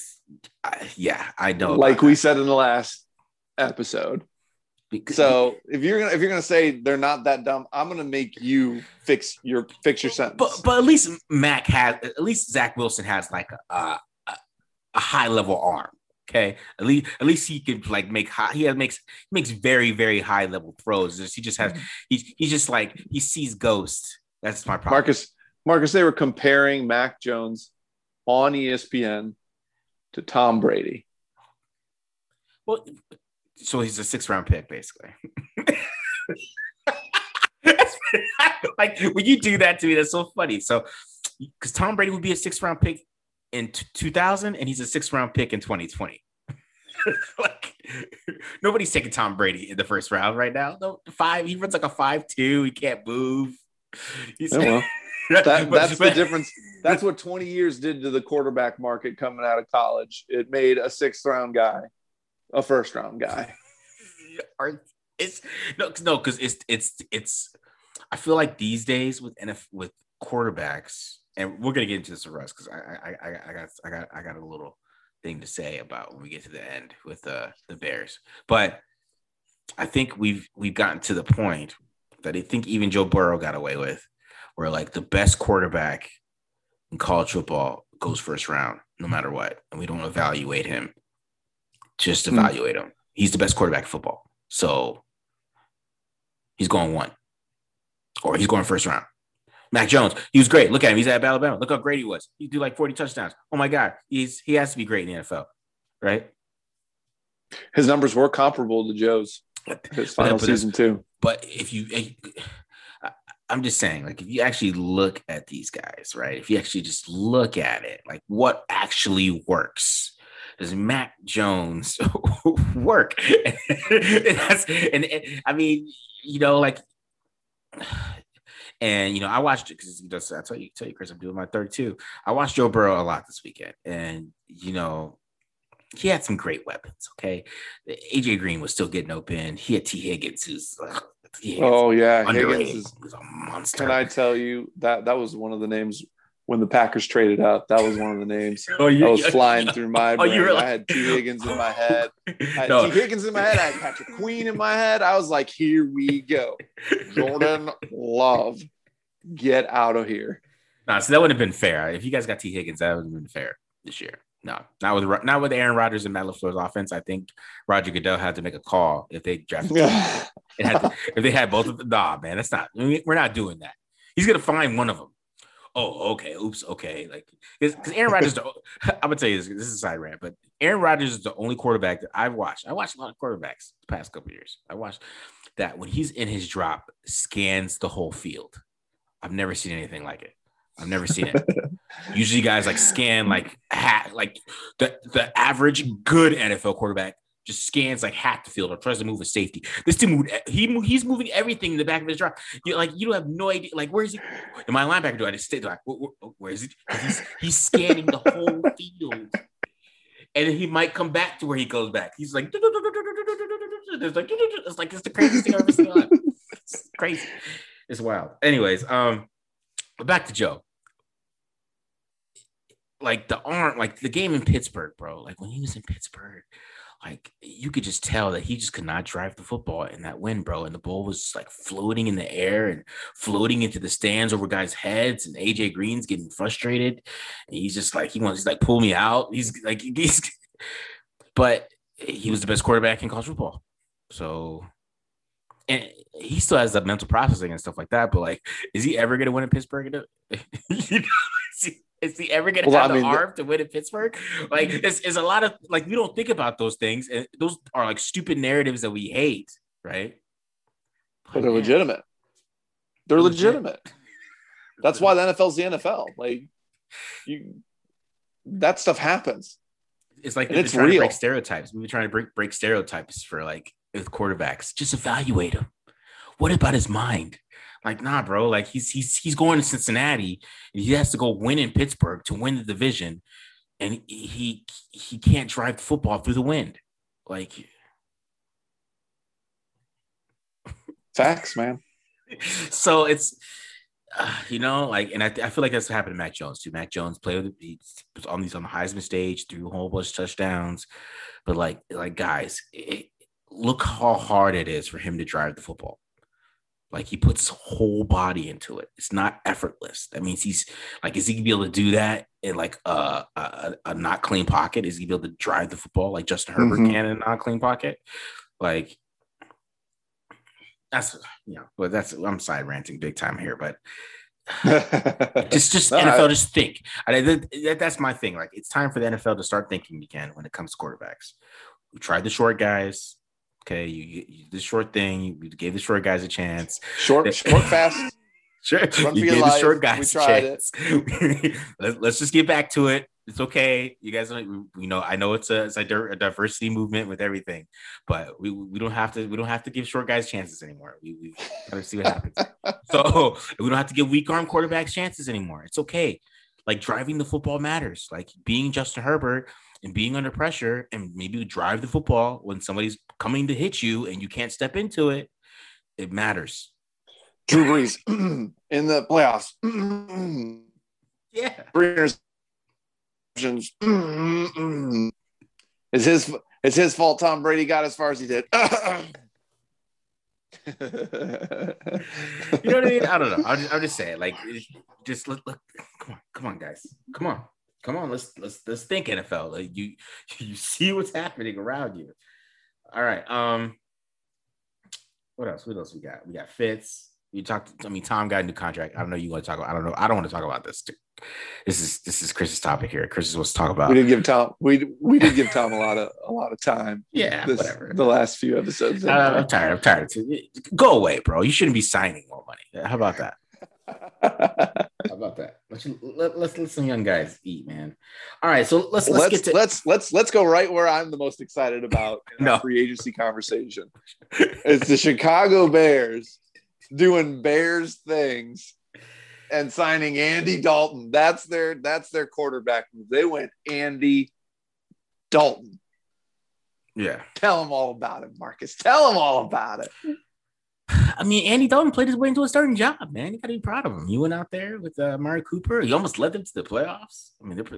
I know. Like we said in the last episode. So if you're gonna say they're not that dumb, I'm gonna make you fix your sentence. But at least Zach Wilson has like a high level arm. Okay, at least he could like makes very, very high level throws. He just has he's just like he sees ghosts. That's my problem. Marcus, they were comparing Mac Jones on ESPN to Tom Brady. Well, so he's a 6th-round pick, basically. Like when you do that to me, that's so funny. So because Tom Brady would be a 6th-round pick in 2000, and he's a 6th-round pick in 2020. Like Nobody's taking Tom Brady in the first round right now. No, he runs like a 5'2". He can't move. That's the difference. That's what 20 years did to the quarterback market coming out of college. It made a 6th round guy a 1st round guy. Because it's. I feel like these days with quarterbacks, and we're gonna get into this with Russ because I got a little thing to say about when we get to the end with the Bears. But I think we've gotten to the point that I think even Joe Burrow got away with, where like the best quarterback in college football goes 1st round, no matter what, and we don't evaluate him. Just evaluate him. He's the best quarterback in football, so he's going 1, or he's going 1st round. Mac Jones, he was great. Look at him. He's at Alabama. Look how great he was. He do like 40 touchdowns. Oh my God. He has to be great in the NFL, right? His numbers were comparable to Joe's his final season too. But I'm just saying, like, if you actually look at these guys, right? If you actually just look at it, like what actually works. Does Mac Jones work? and I mean, like, and I watched it because I tell you, Chris, I'm doing my 32. I watched Joe Burrow a lot this weekend, and he had some great weapons. Okay, AJ Green was still getting open. He had T. Higgins, who's underrated. Higgins is a monster. Can I tell you that was one of the names when the Packers traded up? That was one of the names that was flying through my brain. I had T. Higgins in my head. I had Patrick Queen in my head. I was like, here we go. Jordan Love, get out of here. No, so that wouldn't have been fair. If you guys got T. Higgins, that would have been fair this year. No, not with Aaron Rodgers and Matt LaFleur's offense. I think Roger Goodell had to make a call if they drafted. If they had both of them. Nah, man, that's not. We're not doing that. He's gonna find one of them. Oh, okay. Oops. Okay. Like, because Aaron Rodgers, I'm gonna tell you this. This is a side rant, but Aaron Rodgers is the only quarterback that I've watched. I watched a lot of quarterbacks the past couple of years. I watched that when he's in his drop, scans the whole field. I've never seen anything like it. I've never seen it. Usually, guys like scan like the average good NFL quarterback just scans like half the field or tries to move a safety. This team moved. He's moving everything in the back of his drop. You don't have no idea. Like, where is he? Am my linebacker do I just stay like where is he? He's scanning the whole field, and then he might come back to where he goes back. He's like it's like it's the craziest thing I've ever seen. It's crazy. It's wild. Anyways, but back to Joe. Like the game in Pittsburgh, bro. Like when he was in Pittsburgh, like you could just tell that he just could not drive the football in that win, bro. And the ball was like floating in the air and floating into the stands over guys' heads. And AJ Green's getting frustrated. And he's just like, he's like, pull me out. But he was the best quarterback in college football. So, and he still has the mental processing and stuff like that. But like, is he ever going to win in Pittsburgh? Is he ever going to have the arm to win in Pittsburgh? Like, it's a lot of, like, we don't think about those things. And those are like stupid narratives that we hate, right? But they're legitimate. They're legitimate. That's why the NFL's the NFL. Like, that stuff happens. It's like they're trying to break stereotypes. We've been trying to break stereotypes for like with quarterbacks. Just evaluate him. What about his mind? Like, nah, bro. Like he's going to Cincinnati. And he has to go win in Pittsburgh to win the division, and he can't drive the football through the wind. Like, facts, man. So it's like, and I feel like that's what happened to Mac Jones too. Mac Jones played he was on the Heisman stage, threw a whole bunch of touchdowns, but like guys, look how hard it is for him to drive the football. Like he puts his whole body into it. It's not effortless. That means he's like, is he gonna be able to do that in like a not clean pocket? Is he gonna be able to drive the football like Justin Herbert can in a not clean pocket? Like that's but I'm side ranting big time here, but just NFL, just think. That's my thing. Like it's time for the NFL to start thinking again when it comes to quarterbacks. We tried the short guys. Okay, you the short thing. You gave the short guys a chance. Short, fast. Sure, you gave the short guys a chance. Let's just get back to it. It's okay. You guys, I know it's a diversity movement with everything, but we don't have to give short guys chances anymore. We gotta see what happens. So we don't have to give weak arm quarterbacks chances anymore. It's okay. Like driving the football matters. Like being Justin Herbert and being under pressure and maybe drive the football when somebody's coming to hit you and you can't step into it. It matters. Drew Brees in the playoffs. Yeah. It's his fault Tom Brady got as far as he did. You know what I mean? I don't know. I'll just say it. Like, just look. Come on, guys. Come on. Let's think NFL. Like you see what's happening around you. All right. What else? What else we got? We got Fitz. Tom got a new contract. I don't know. You want to talk about? I don't know. I don't want to talk about this. This is Chris's topic here. Chris wants to talk about. We did give Tom a lot of time. Yeah, whatever. The last few episodes. I'm tired. Go away, bro. You shouldn't be signing more money. How about that? How about that? Let's let some young guys eat, man. All right, so let's go right where I'm the most excited about in our free agency conversation. It's the Chicago Bears doing Bears things and signing Andy Dalton. That's their quarterback move. They went Andy Dalton. Yeah. Tell them all about it, Marcus. Tell them all about it. I mean, Andy Dalton played his way into a starting job, man. You got to be proud of him. He went out there with Amari Cooper. He almost led them to the playoffs.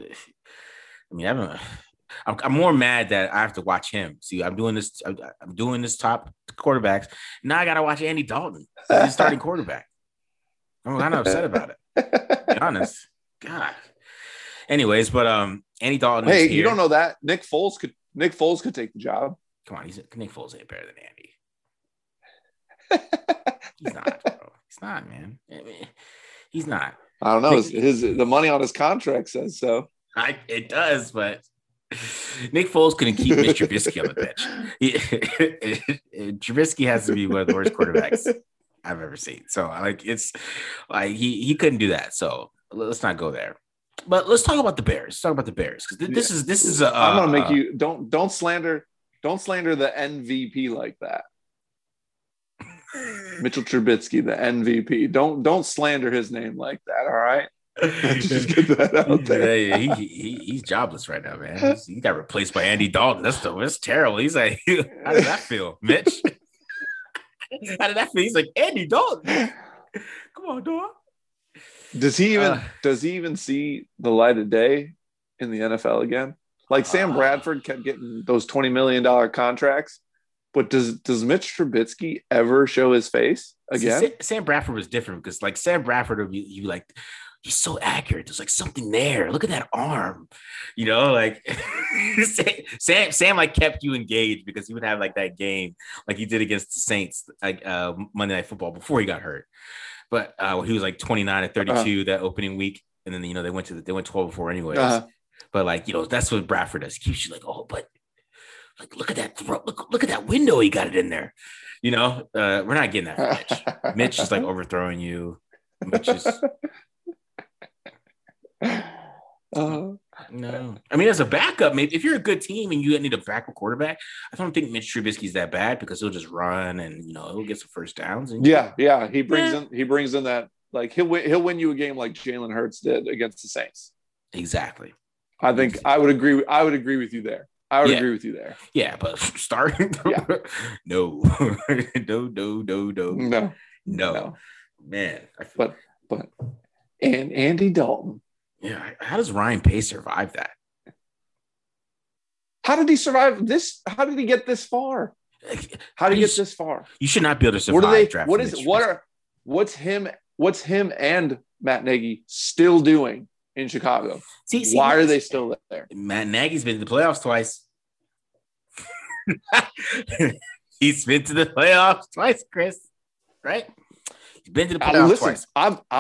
I'm more mad that I have to watch him. See, I'm doing this top quarterbacks. Now I got to watch Andy Dalton. He's the starting quarterback. I'm kind of upset about it. To be honest. God. Anyways, but Andy Dalton. Hey, you don't know that Nick Foles could take the job. Come on, Nick Foles ain't better than Andy. He's not, bro. He's not, man. He's not. I don't know. The money on his contract says so. It does, but Nick Foles couldn't keep Mitch Trubisky on the bench. Trubisky has to be one of the worst quarterbacks I've ever seen. So it's like he couldn't do that. So let's not go there. But let's talk about the Bears. Let's talk about the Bears because this is. I'm gonna make you don't slander the MVP like that. Mitchell Trubisky, the MVP. Don't slander his name like that. All right. Just get that out there. Yeah, he's jobless right now, man. He got replaced by Andy Dalton. That's terrible. He's like, how did that feel, Mitch? How did that feel? He's like, Andy Dalton. Come on, dog. Does he even see the light of day in the NFL again? Like Sam Bradford kept getting those $20 million contracts. But does Mitch Trubisky ever show his face again? See, Sam Bradford was different because like Sam Bradford would be like, he's so accurate. There's like something there. Look at that arm, like Sam like kept you engaged because he would have like that game like he did against the Saints like Monday Night Football before he got hurt. But he was like 29-32 that opening week, and then they went 12-4 anyways. But that's what Bradford does. He keeps you like, oh, but. Like, look at that throw. Look at that window. He got it in there. We're not getting that from Mitch. Mitch is like overthrowing you. Mitch is. No. I mean, as a backup, maybe if you're a good team and you need a backup quarterback, I don't think Mitch Trubisky's that bad because he'll just run and he'll get some first downs. And, yeah. He brings in that like he'll win you a game like Jalen Hurts did against the Saints. Exactly. I think I would agree. I would agree with you there. I would agree with you there. Yeah, but starting, no, man. But and Andy Dalton. Yeah, how does Ryan Pace survive that? How did he survive this? How did he get this far? How did he get this far? You should not be able to survive. What's him and Matt Nagy still doing in Chicago? Why are they still there? Matt Nagy's been to the playoffs twice. He's been to the playoffs twice, Chris. Right? He's been to the playoffs twice.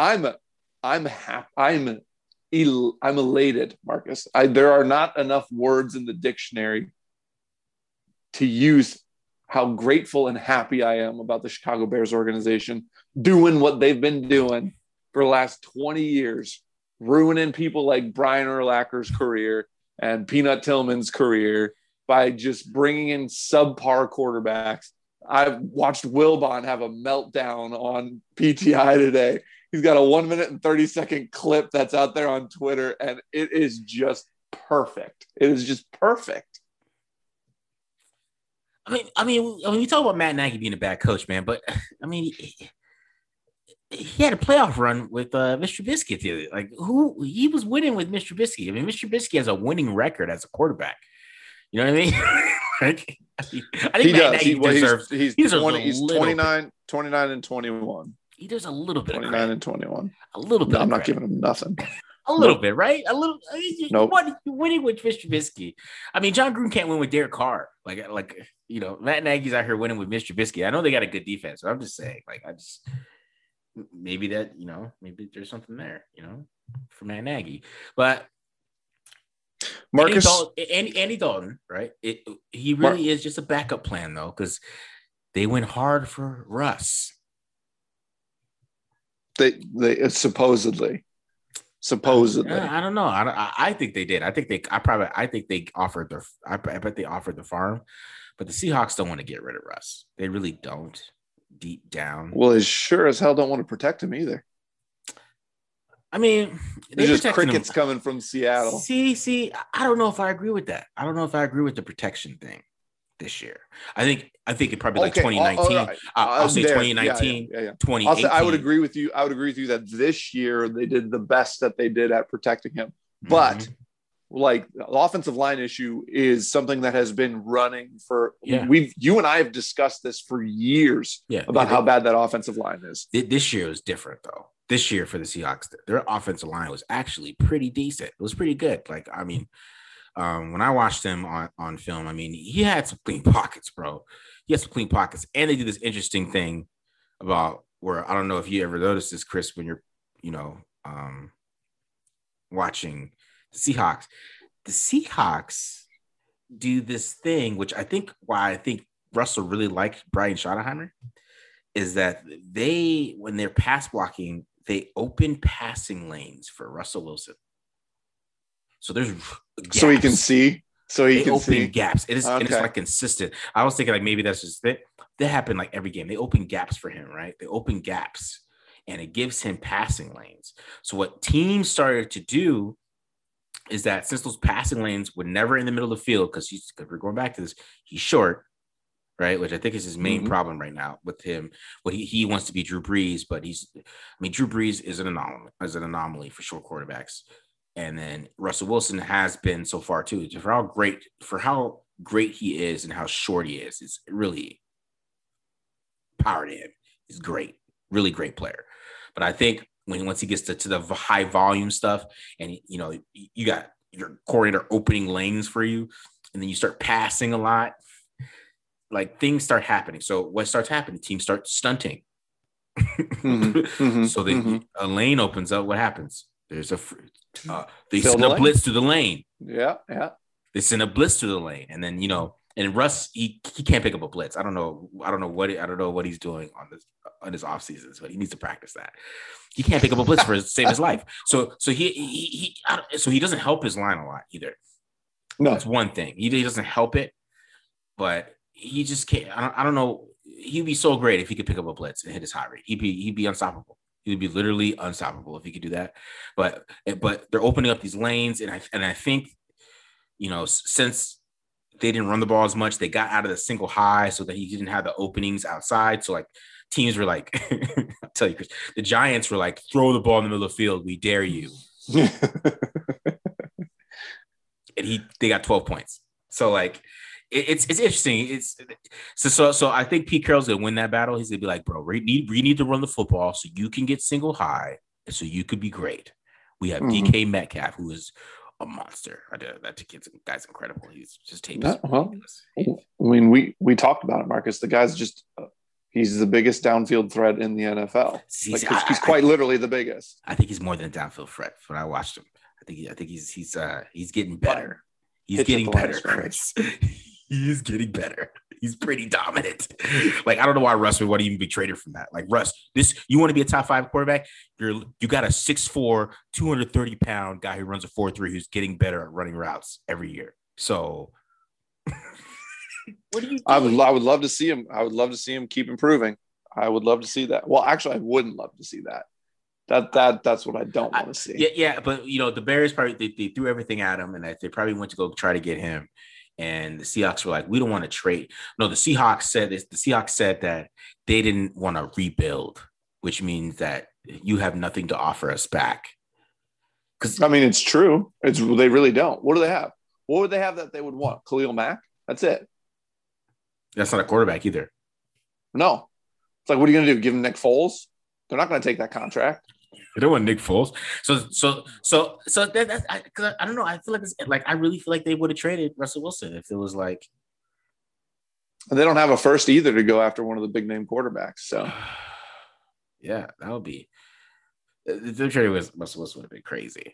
I'm elated, Marcus. There are not enough words in the dictionary to use how grateful and happy I am about the Chicago Bears organization doing what they've been doing for the last 20 years. ruining people like Brian Urlacher's career and Peanut Tillman's career by just bringing in subpar quarterbacks. I watched Wilbon have a meltdown on PTI today. He's got a 1 minute and 30-second clip that's out there on Twitter, and it is just perfect. It is just perfect. I mean, we talk about Matt Nagy being a bad coach, man, but I mean, he had a playoff run with Mr. Trubisky. Like, who he was winning with Mr. Trubisky. I mean, Mr. Trubisky has a winning record as a quarterback. You know what I mean? Like, I think he Matt does. Nagy deserves. He's 29 and 21. He does a little bit. 29 and 21. A little bit. No, I'm not giving him nothing. A little bit, right? A little. Nope. You're winning with Mr. Trubisky. I mean, John Gruden can't win with Derek Carr. Like you know, Matt Nagy's out here winning with Mr. Trubisky. I know they got a good defense, but I'm just saying, maybe that, you know, maybe there's something there, you know, for Matt Nagy. But Marcus Andy Dalton, right? He really is just a backup plan though, because they went hard for Russ. They supposedly. I don't know. I think they did. I think they offered I bet they offered the farm, but the Seahawks don't want to get rid of Russ. They really don't, deep down. Well, they sure as hell don't want to protect him either. I mean, there's just crickets coming from Seattle. See, I don't know if I agree with that. I don't know if I agree with the protection thing this year. I think it probably like 2019. Right. I'll say 2019, 2018. I would agree with you. That this year they did the best that they did at protecting him. But like the offensive line issue is something that has been running for you and I have discussed this for years about how bad that offensive line is. This year was different though. This year for the Seahawks, their offensive line was actually pretty decent. It was pretty good. Like, I mean, when I watched him on film, I mean, he had some clean pockets, bro. He had some clean pockets. And they do this interesting thing about where, I don't know if you ever noticed this, Chris, when you're, you know, watching the Seahawks. The Seahawks do this thing, which I think Russell really liked Brian Schottenheimer, is that when they're pass blocking, they open passing lanes for Russell Wilson. So there's gaps. So he can see. They open gaps. It is, and it's like consistent. I was thinking like maybe that's just it. That happened like every game. They open gaps for him, right? They open gaps, and it gives him passing lanes. So what teams started to do is that since those passing lanes were never in the middle of the field, because we're going back to this, he's short, right? Which I think is his main problem right now with him. What he wants to be Drew Brees, but Drew Brees is an anomaly for short quarterbacks. And then Russell Wilson has been so far too. For how great he is and how short he is, it's really power to him. He's great, really great player. But I think once he gets to the high volume stuff, and you know you got your coordinator opening lanes for you, and then you start passing a lot, like things start happening. So what starts happening? Teams start stunting. So a lane opens up. What happens? There's they send a blitz to the lane. Yeah. They send a blitz to the lane, and then and Russ he can't pick up a blitz. I don't know what he's doing on his off seasons, but he needs to practice that. He can't pick up a blitz to save his life. So he doesn't help his line a lot either. No, that's one thing. He doesn't help it, but he just can't. I don't know. He'd be so great if he could pick up a blitz and hit his high rate. He'd be unstoppable. He would be literally unstoppable if he could do that. But they're opening up these lanes, and I think, since they didn't run the ball as much, they got out of the single high so that he didn't have the openings outside. So like teams were like, I'll tell you, Chris, the Giants were like, throw the ball in the middle of the field. We dare you. And they got 12 points. So like, it's interesting. So I think Pete Carroll's gonna win that battle. He's gonna be like, bro, we need to run the football so you can get single high and so you could be great. We have DK Metcalf, who is a monster. That guy's incredible. He's just taping. I mean, we talked about it, Marcus. The guy's just he's the biggest downfield threat in the NFL. He's quite literally the biggest. I think he's more than a downfield threat. When I watched him, I think he's getting better. He's getting better, Chris. He's getting better. He's pretty dominant. Like, I don't know why Russ would want to even be traded from that. Like, Russ, you want to be a top 5 quarterback? You got a 6'4", 230-pound guy who runs a 4.3 who's getting better at running routes every year. So what do you doing? I would love to see him. I would love to see him keep improving. I would love to see that. Well, actually, I wouldn't love to see that. That's what I don't want to see. Yeah, but the Bears probably they threw everything at him, and they probably went to go try to get him. And the Seahawks were like, we don't want to trade. No, the Seahawks said this. The Seahawks said that they didn't want to rebuild, which means that you have nothing to offer us back. Because I mean, it's true. They really don't. What do they have? What would they have that they would want? Khalil Mack? That's it. That's not a quarterback either. No. It's like, what are you going to do? Give him Nick Foles? They're not going to take that contract. They don't want Nick Foles. So that's because I don't know. I feel like I really feel like they would have traded Russell Wilson if it was like. And they don't have a first either to go after one of the big name quarterbacks. So, yeah, that would be. The trade with Russell Wilson would have been crazy.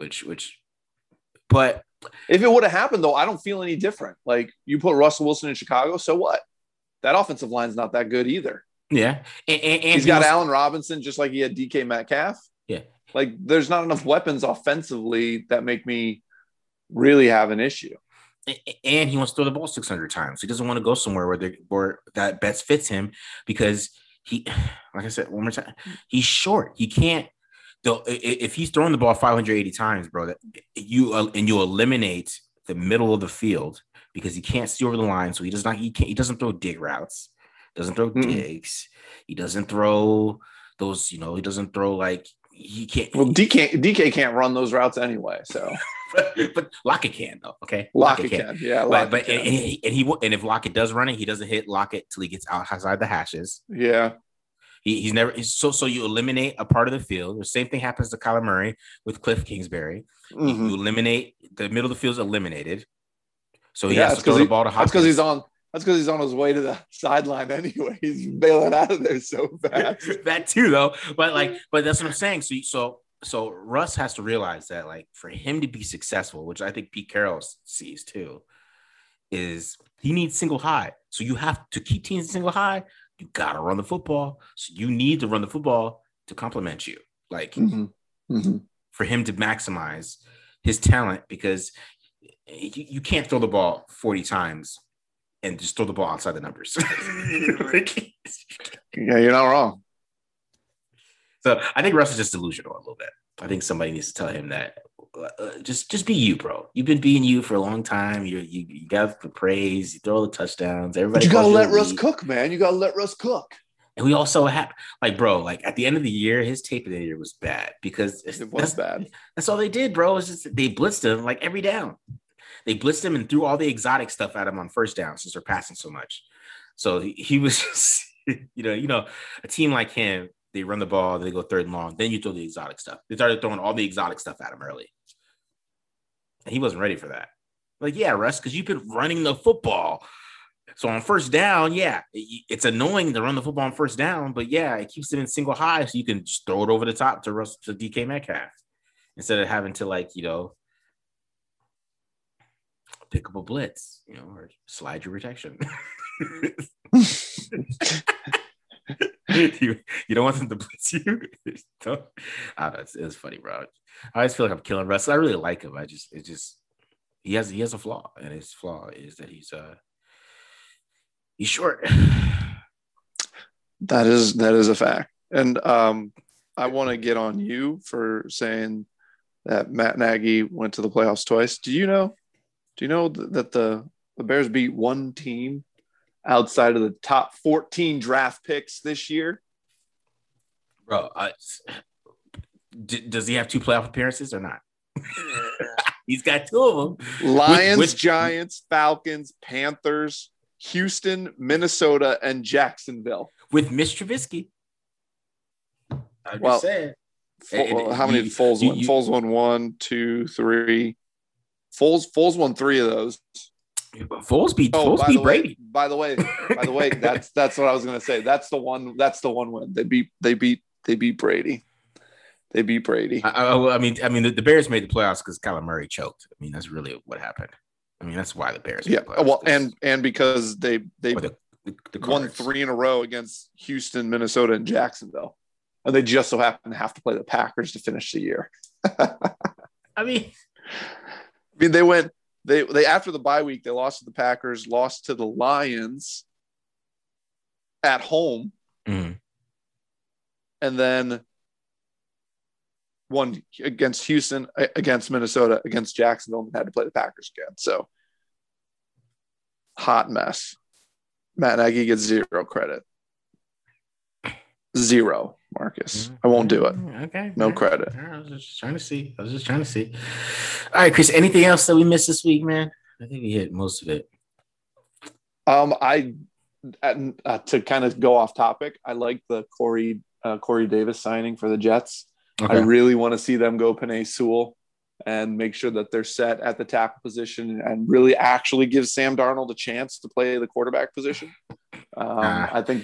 But if it would have happened though, I don't feel any different. Like, you put Russell Wilson in Chicago, so what? That offensive line's not that good either. Yeah, and he's got Allen Robinson just like he had DK Metcalf. Yeah, like there's not enough weapons offensively that make me really have an issue. And he wants to throw the ball 600 times. He doesn't want to go somewhere where that best fits him because he, like I said one more time, he's short. He can't. Though if he's throwing the ball 580 times, bro, that you eliminate the middle of the field because he can't see over the line, so he doesn't throw dig routes. Doesn't throw digs. He doesn't throw those, he doesn't throw like he can't. Well, DK can't run those routes anyway. So, but Lockett can though. Okay, Lockett can. Yeah, Lockett can. And if Lockett does run it, he doesn't hit Lockett till he gets outside the hashes. Yeah, he's never. So you eliminate a part of the field. The same thing happens to Kyler Murray with Cliff Kingsbury. You eliminate the middle of the field is eliminated. So he has to throw the ball to Hopkins. That's because he's on his way to the sideline anyway. He's bailing out of there so fast. That too, though. But that's what I'm saying. So Russ has to realize that, like, for him to be successful, which I think Pete Carroll sees too, is he needs single high. So you have to keep teams single high. You gotta run the football. So you need to run the football to complement you, like for him to maximize his talent, because you can't throw the ball 40 times and just throw the ball outside the numbers. Yeah, you're not wrong. So I think Russ is just delusional a little bit. I think somebody needs to tell him that just be you, bro. You've been being you for a long time. You got the praise. You throw the touchdowns. Everybody. But you gotta let Russ cook, man. You gotta let Russ cook. And we also have, like, bro, like at the end of the year, his tape of the year was bad because it was bad. That's all they did, bro. It's just they blitzed him like every down. They blitzed him and threw all the exotic stuff at him on first down since they're passing so much. So he was just, a team like him, they run the ball, they go third and long, then you throw the exotic stuff. They started throwing all the exotic stuff at him early. And he wasn't ready for that. Like, yeah, Russ, because you've been running the football. So on first down, yeah, it's annoying to run the football on first down, but yeah, it keeps it in single high so you can just throw it over the top to DK Metcalf instead of having to, pick up a blitz, or slide your protection. you don't want them to blitz you. I don't know, it's funny, bro. I always feel like I'm killing Russ. I really like him. He has a flaw, and his flaw is that he's short. That is a fact. And I want to get on you for saying that Matt Nagy went to the playoffs twice. Do you know that the Bears beat one team outside of the top 14 draft picks this year? Bro, does he have 2 playoff appearances or not? He's got 2 of them. Lions, Giants, Falcons, Panthers, Houston, Minnesota, and Jacksonville. With Mitch Trubisky. I'm just saying. How many did Foles win? Foles won 1, 2, 3. Foles won 3 of those. Foles beat Brady. By the way, that's what I was going to say. That's the one win. They beat Brady. They beat Brady. I mean, the Bears made the playoffs because Kyler Murray choked. I mean, that's really what happened. I mean, that's why the Bears. Yeah, well, and because they won 3 in a row against Houston, Minnesota, and Jacksonville, and they just so happen to have to play the Packers to finish the year. I mean, they went. They after the bye week, they lost to the Packers, lost to the Lions at home, and then won against Houston, against Minnesota, against Jacksonville, and had to play the Packers again. So, hot mess. Matt Nagy gets 0 credit. 0, Marcus. I won't do it. Okay. No credit. I was just trying to see. All right, Chris, anything else that we missed this week, man? I think we hit most of it. To kind of go off topic, I like the Corey Davis signing for the Jets. Okay. I really want to see them go Penei Sewell and make sure that they're set at the tackle position and really actually give Sam Darnold a chance to play the quarterback position. I think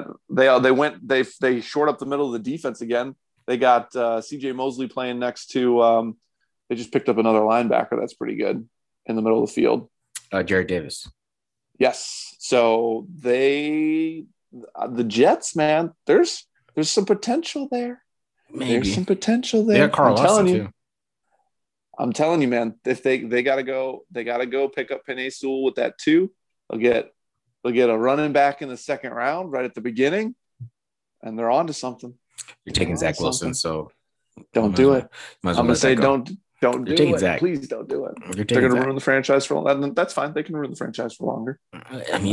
they shored up the middle of the defense again. They got CJ Mosley playing next to they just picked up another linebacker that's pretty good in the middle of the field. Jared Davis. Yes. So the Jets, man, there's some potential there. Maybe. There's some potential there. Carl I'm telling you, man, if they gotta go pick up Penei Sewell with that 2. They'll get a running back in the second round right at the beginning, and they're on to something. You're taking Zach Wilson, so don't do it. I'm gonna say don't do it. Zach. Please don't do it. They're gonna ruin the franchise for long. That's fine. They can ruin the franchise for longer. I mean,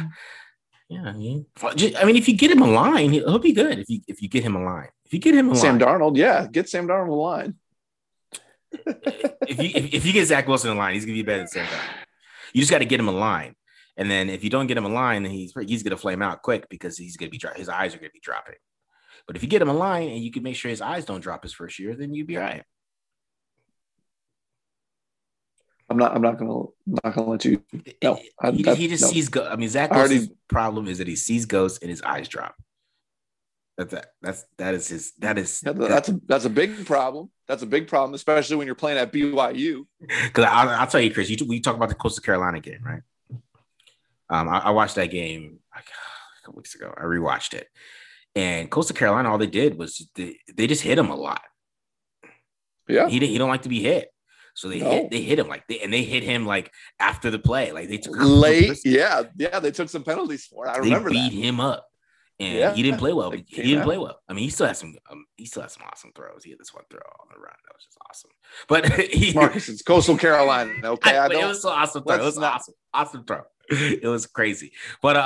if you get him a line, he'll be good. If you get him a line, Sam Darnold, get Sam Darnold a line. if you get Zach Wilson in line, he's gonna be better than Sam Darnold. You just got to get him a line, and then if you don't get him a line, then he's gonna flame out quick because his eyes are gonna be dropping. But if you get him a line and you can make sure his eyes don't drop his first year, then you'd be all right. I'm not gonna let you. No, he just sees ghosts. I mean, Zach Wilson's problem is that he sees ghosts and his eyes drop. That's a big problem. That's a big problem, especially when you're playing at BYU. Because I'll tell you, Chris, we talk about the Coastal Carolina game, right? I watched that game a couple weeks ago. I rewatched it, and Coastal Carolina, all they did was they just hit him a lot. Yeah, he don't like to be hit. So they hit him they hit him like after the play, like they took late. Yeah, they took some penalties for it. I remember they beat him up, and he didn't play well. He didn't play well. I mean, he still has some awesome throws. He had this one throw on the run that was just awesome. But Marcus, it's Coastal Carolina. Okay, it was so awesome throw. It was awesome throw. It was crazy. But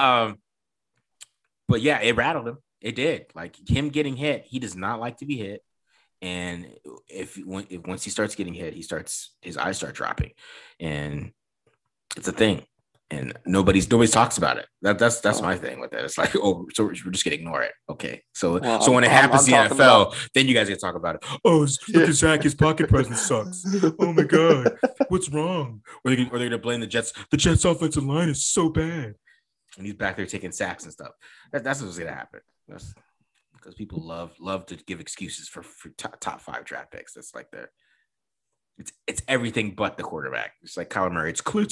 yeah, it rattled him. It did. Like him getting hit, he does not like to be hit. And if once he starts getting hit, his eyes start dropping, and it's a thing. And nobody talks about it. That's my thing with that. It's like, oh, so we're just gonna ignore it. Okay, so when it happens in the NFL, then you guys can talk about it. Oh, look at Zach, his pocket presence sucks. Oh my god, what's wrong? Or they're gonna blame the Jets. The Jets' offensive line is so bad, and he's back there taking sacks and stuff. That's what's gonna happen. Because people love to give excuses for top 5 draft picks. That's like it's everything but the quarterback. It's like Kyler Murray. It's Cliff.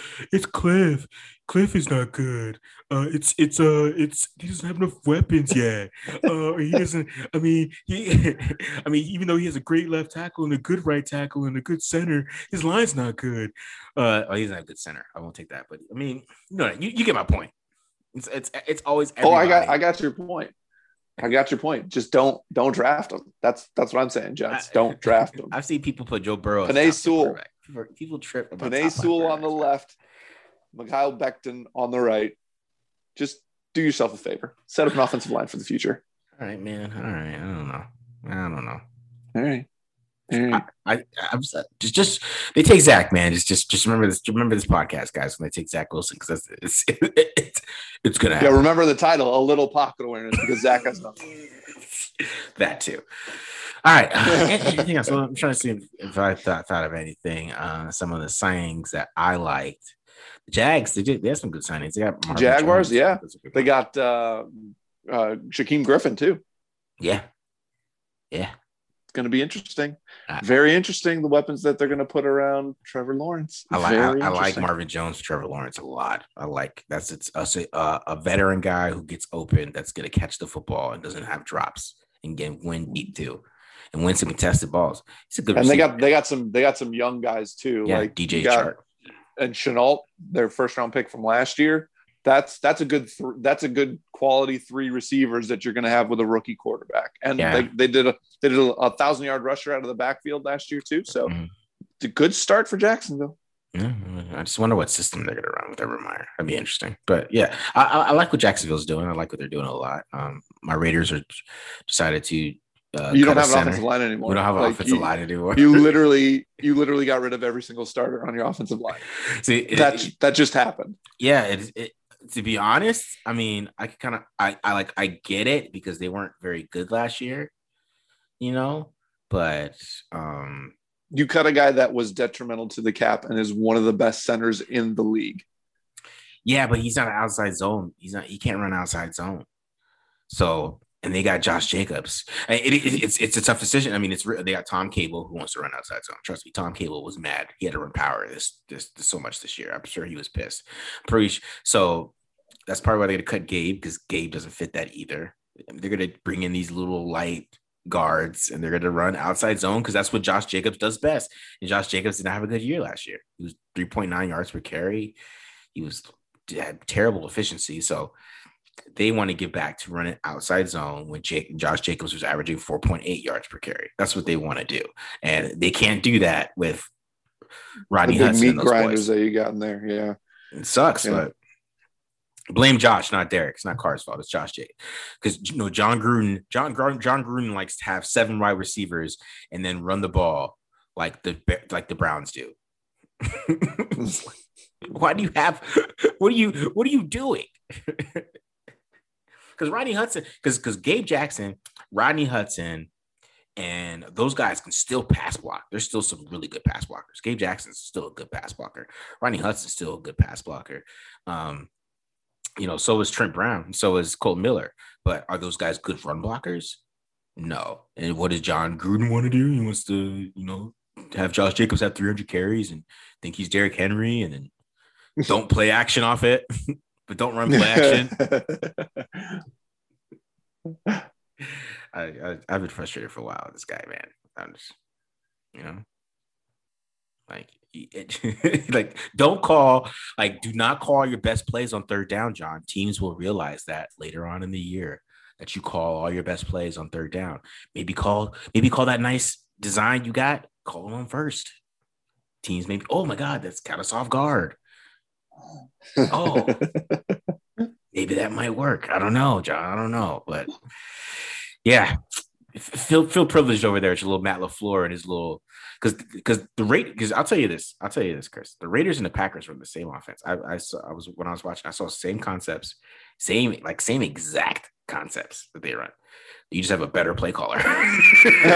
Cliff is not good. He doesn't have enough weapons yet. He doesn't. I mean, even though he has a great left tackle and a good right tackle and a good center, his line's not good. He's not a good center. I won't take that. But I mean, you get my point. It's always. Everybody. I got your point. I got your point. Just don't draft him. That's what I'm saying, Jets. Don't draft him. I've seen people put Joe Burrow. Penei Sewell. People trip. Penei Sewell on the left. Mikhail Becton on the right. Just do yourself a favor. Set up an offensive line for the future. All right, man. All right. I don't know. All right. I'm just they take Zach, man. Just remember this. Remember this podcast, guys. When they take Zach Wilson, because it's gonna happen. Yeah, remember the title, A Little Pocket Awareness, because Zach has nothing. That too. All right. Anything else? I'm trying to see if I thought of anything. Some of the signings that I liked. The Jags, they had some good signings. They got Marvin Jaguars, Jones. yeah. They got Shaquem Griffin too. Yeah. going to be interesting. Very interesting. The weapons that they're going to put around Trevor Lawrence. I like Marvin Jones, Trevor Lawrence a lot. I like it's a veteran guy who gets open that's going to catch the football and doesn't have drops and win deep too, and win some contested balls. It's a good. And they got some young guys too. Yeah, like DJ Chark and Shenault, their first round pick from last year. That's a good quality 3 receivers that you're going to have with a rookie quarterback. And they did a 1,000-yard rusher out of the backfield last year too. So it's a good start for Jacksonville. Yeah, I just wonder what system they're going to run with Urban Meyer. That'd be interesting. But yeah, I like what Jacksonville's doing. I like what they're doing a lot. My Raiders are decided to. You don't have an offensive line anymore. We don't have an offensive line anymore. You literally got rid of every single starter on your offensive line. See, that just happened. Yeah, to be honest, I mean, I get it because they weren't very good last year, but you cut a guy that was detrimental to the cap and is one of the best centers in the league. Yeah, but he's not an outside zone. He can't run outside zone. So, and they got Josh Jacobs. It's a tough decision. I mean, they got Tom Cable who wants to run outside zone. Trust me, Tom Cable was mad. He had to run power this so much this year. I'm sure he was pissed. So that's probably why they're going to cut Gabe, because Gabe doesn't fit that either. They're going to bring in these little light guards and they're going to run outside zone because that's what Josh Jacobs does best. And Josh Jacobs did not have a good year last year. He was 3.9 yards per carry. He had terrible efficiency. So they want to get back to running outside zone when Josh Jacobs was averaging 4.8 yards per carry. That's what they want to do. And they can't do that with Rodney Hudson. Meat grinders that you got in there. Yeah. It sucks, but blame Josh, not Derek. It's not Carr's fault. It's Josh Jacobs. Because John Gruden likes to have 7 wide receivers and then run the ball like the Browns do. Why do you have? What are you doing? Because Rodney Hudson, because Gabe Jackson, Rodney Hudson, and those guys can still pass block. There's still some really good pass blockers. Gabe Jackson's still a good pass blocker. Rodney Hudson's still a good pass blocker. So is Trent Brown. So is Colton Miller. But are those guys good run blockers? No. And what does John Gruden want to do? He wants to, have Josh Jacobs have 300 carries and think he's Derrick Henry and then don't play action off it, but don't run play action. I've been frustrated for a while with this guy, man. I'm just, do not call your best plays on third down, John. Teams will realize that later on in the year that you call all your best plays on third down. Maybe call that nice design you got, call it on first. Teams maybe, oh my God, that's kind of off guard. Oh, maybe that might work. I don't know, John. I don't know, but yeah, feel privileged over there at your little Matt LaFleur and his little because I'll tell you this, Chris. The Raiders and the Packers run the same offense. When I was watching, I saw same concepts, same exact concepts that they run. You just have a better play caller and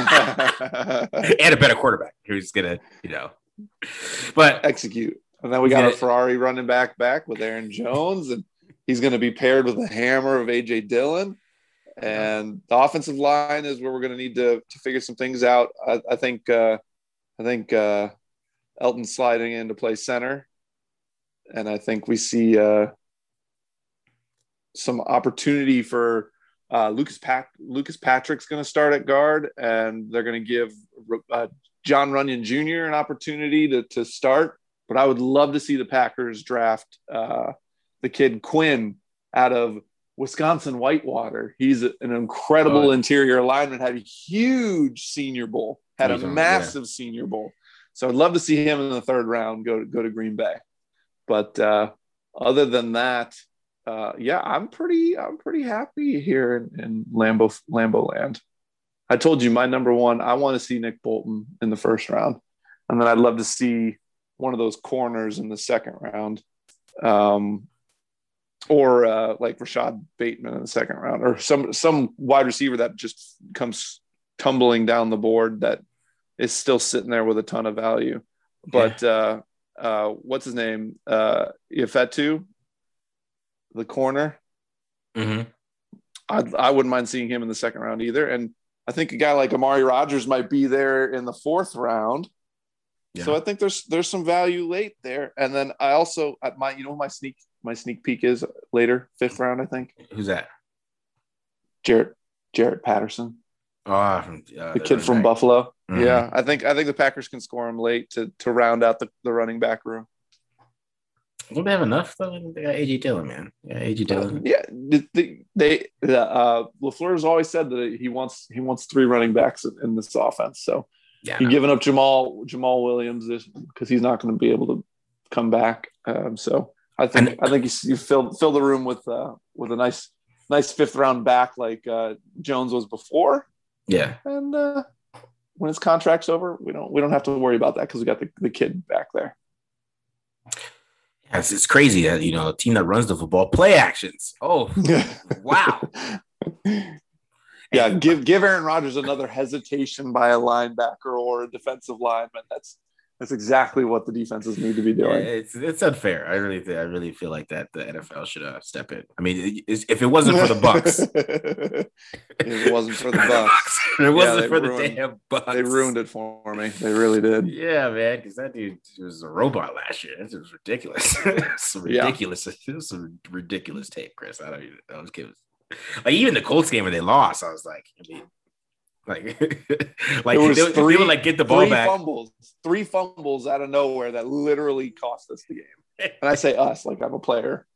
a better quarterback who's gonna, but execute. And then we got a Ferrari running back with Aaron Jones, and he's going to be paired with the hammer of A.J. Dillon. And the offensive line is where we're going to need to figure some things out. I think Elton's sliding in to play center, and I think we see some opportunity for Lucas Patrick's going to start at guard, and they're going to give John Runyon Jr. an opportunity to start. But I would love to see the Packers draft the kid Quinn out of Wisconsin Whitewater. He's an incredible interior lineman, had a huge Senior Bowl, had a massive Senior Bowl. So I'd love to see him in the 3rd round go to Green Bay. But other than that, I'm pretty happy here in Lambeau Land. I told you my number one, I want to see Nick Bolton in the 1st round. And then I'd love to see one of those corners in the 2nd round, or like Rashad Bateman in the 2nd round, or some wide receiver that just comes tumbling down the board that is still sitting there with a ton of value. But what's his name? Ifeatu, the corner. Mm-hmm. I wouldn't mind seeing him in the 2nd round either. And I think a guy like Amari Rodgers might be there in the 4th round. Yeah. So I think there's some value late there. And then I also at my my sneak peek is later, 5th round, I think. Who's that? Jarrett Patterson. The kid from Buffalo. Mm-hmm. Yeah, I think the Packers can score him late to round out the running back room. Don't they have enough though? They got AJ Dillon, man. Yeah, AJ Dillon. LaFleur has always said that he wants 3 running backs in this offense. So he's giving up Jamal Williams because he's not going to be able to come back. So I think you fill the room with a nice 5th round back like Jones was before. Yeah, and when his contract's over, we don't have to worry about that because we got the kid back there. Yes, it's crazy that a team that runs the football play actions. Oh, wow. Yeah, give Aaron Rodgers another hesitation by a linebacker or a defensive lineman. That's exactly what the defenses need to be doing. Yeah, it's unfair. I really feel like that the NFL should step in. I mean, if it wasn't for the Bucks, it wasn't for the Bucks. It wasn't for the damn Bucks. They ruined it for me. They really did. Yeah, man, because that dude was a robot last year. It was ridiculous. It's ridiculous. It was some ridiculous tape, Chris. I was kidding. Like even the Colts game where they lost, I was like, like they would like get the ball back. 3 fumbles out of nowhere that literally cost us the game. And I say us like I'm a player.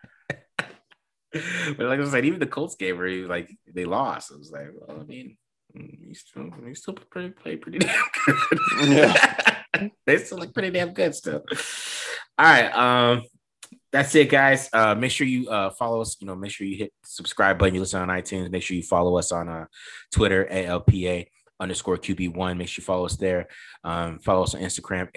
But like I said, even the Colts game where they lost, I was like, well, I mean, you still play pretty damn good. Yeah, they still look pretty damn good still. All right, that's it, guys. Make sure you follow us. Make sure you hit the subscribe button. You listen on iTunes. Make sure you follow us on Twitter, ALPA_QB1. Make sure you follow us there. Follow us on Instagram,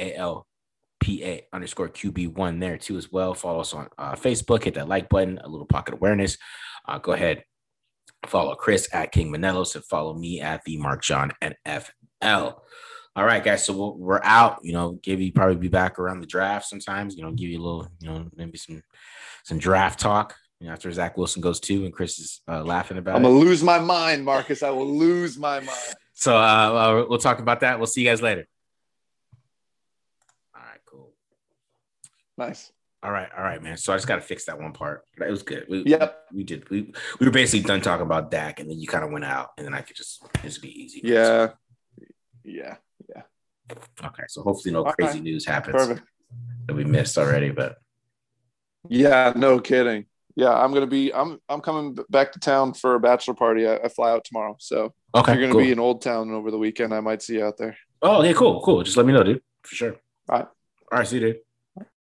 ALPA_QB1 there too as well. Follow us on Facebook. Hit that like button. A little pocket awareness. Go ahead. Follow Chris at King Manelos and follow me at the Mark John NFL. All right, guys. So we're out. Probably be back around the draft sometimes. Give you a little, maybe some draft talk after Zach Wilson goes too, and Chris is laughing about it. I'm gonna lose my mind, Marcus. I will lose my mind. So we'll talk about that. We'll see you guys later. All right, cool. Nice. All right, man. So I just got to fix that one part. It was good. We did. We were basically done talking about Dak, and then you kind of went out, and then I could just be easy. Yeah. Okay, so hopefully no crazy news happens that we missed already, but yeah, no kidding. Yeah, I'm coming back to town for a bachelor party. I fly out tomorrow, so if you're gonna be in Old Town over the weekend, I might see you out there. Oh, yeah, cool. Just let me know, dude, for sure. All right, see you, dude.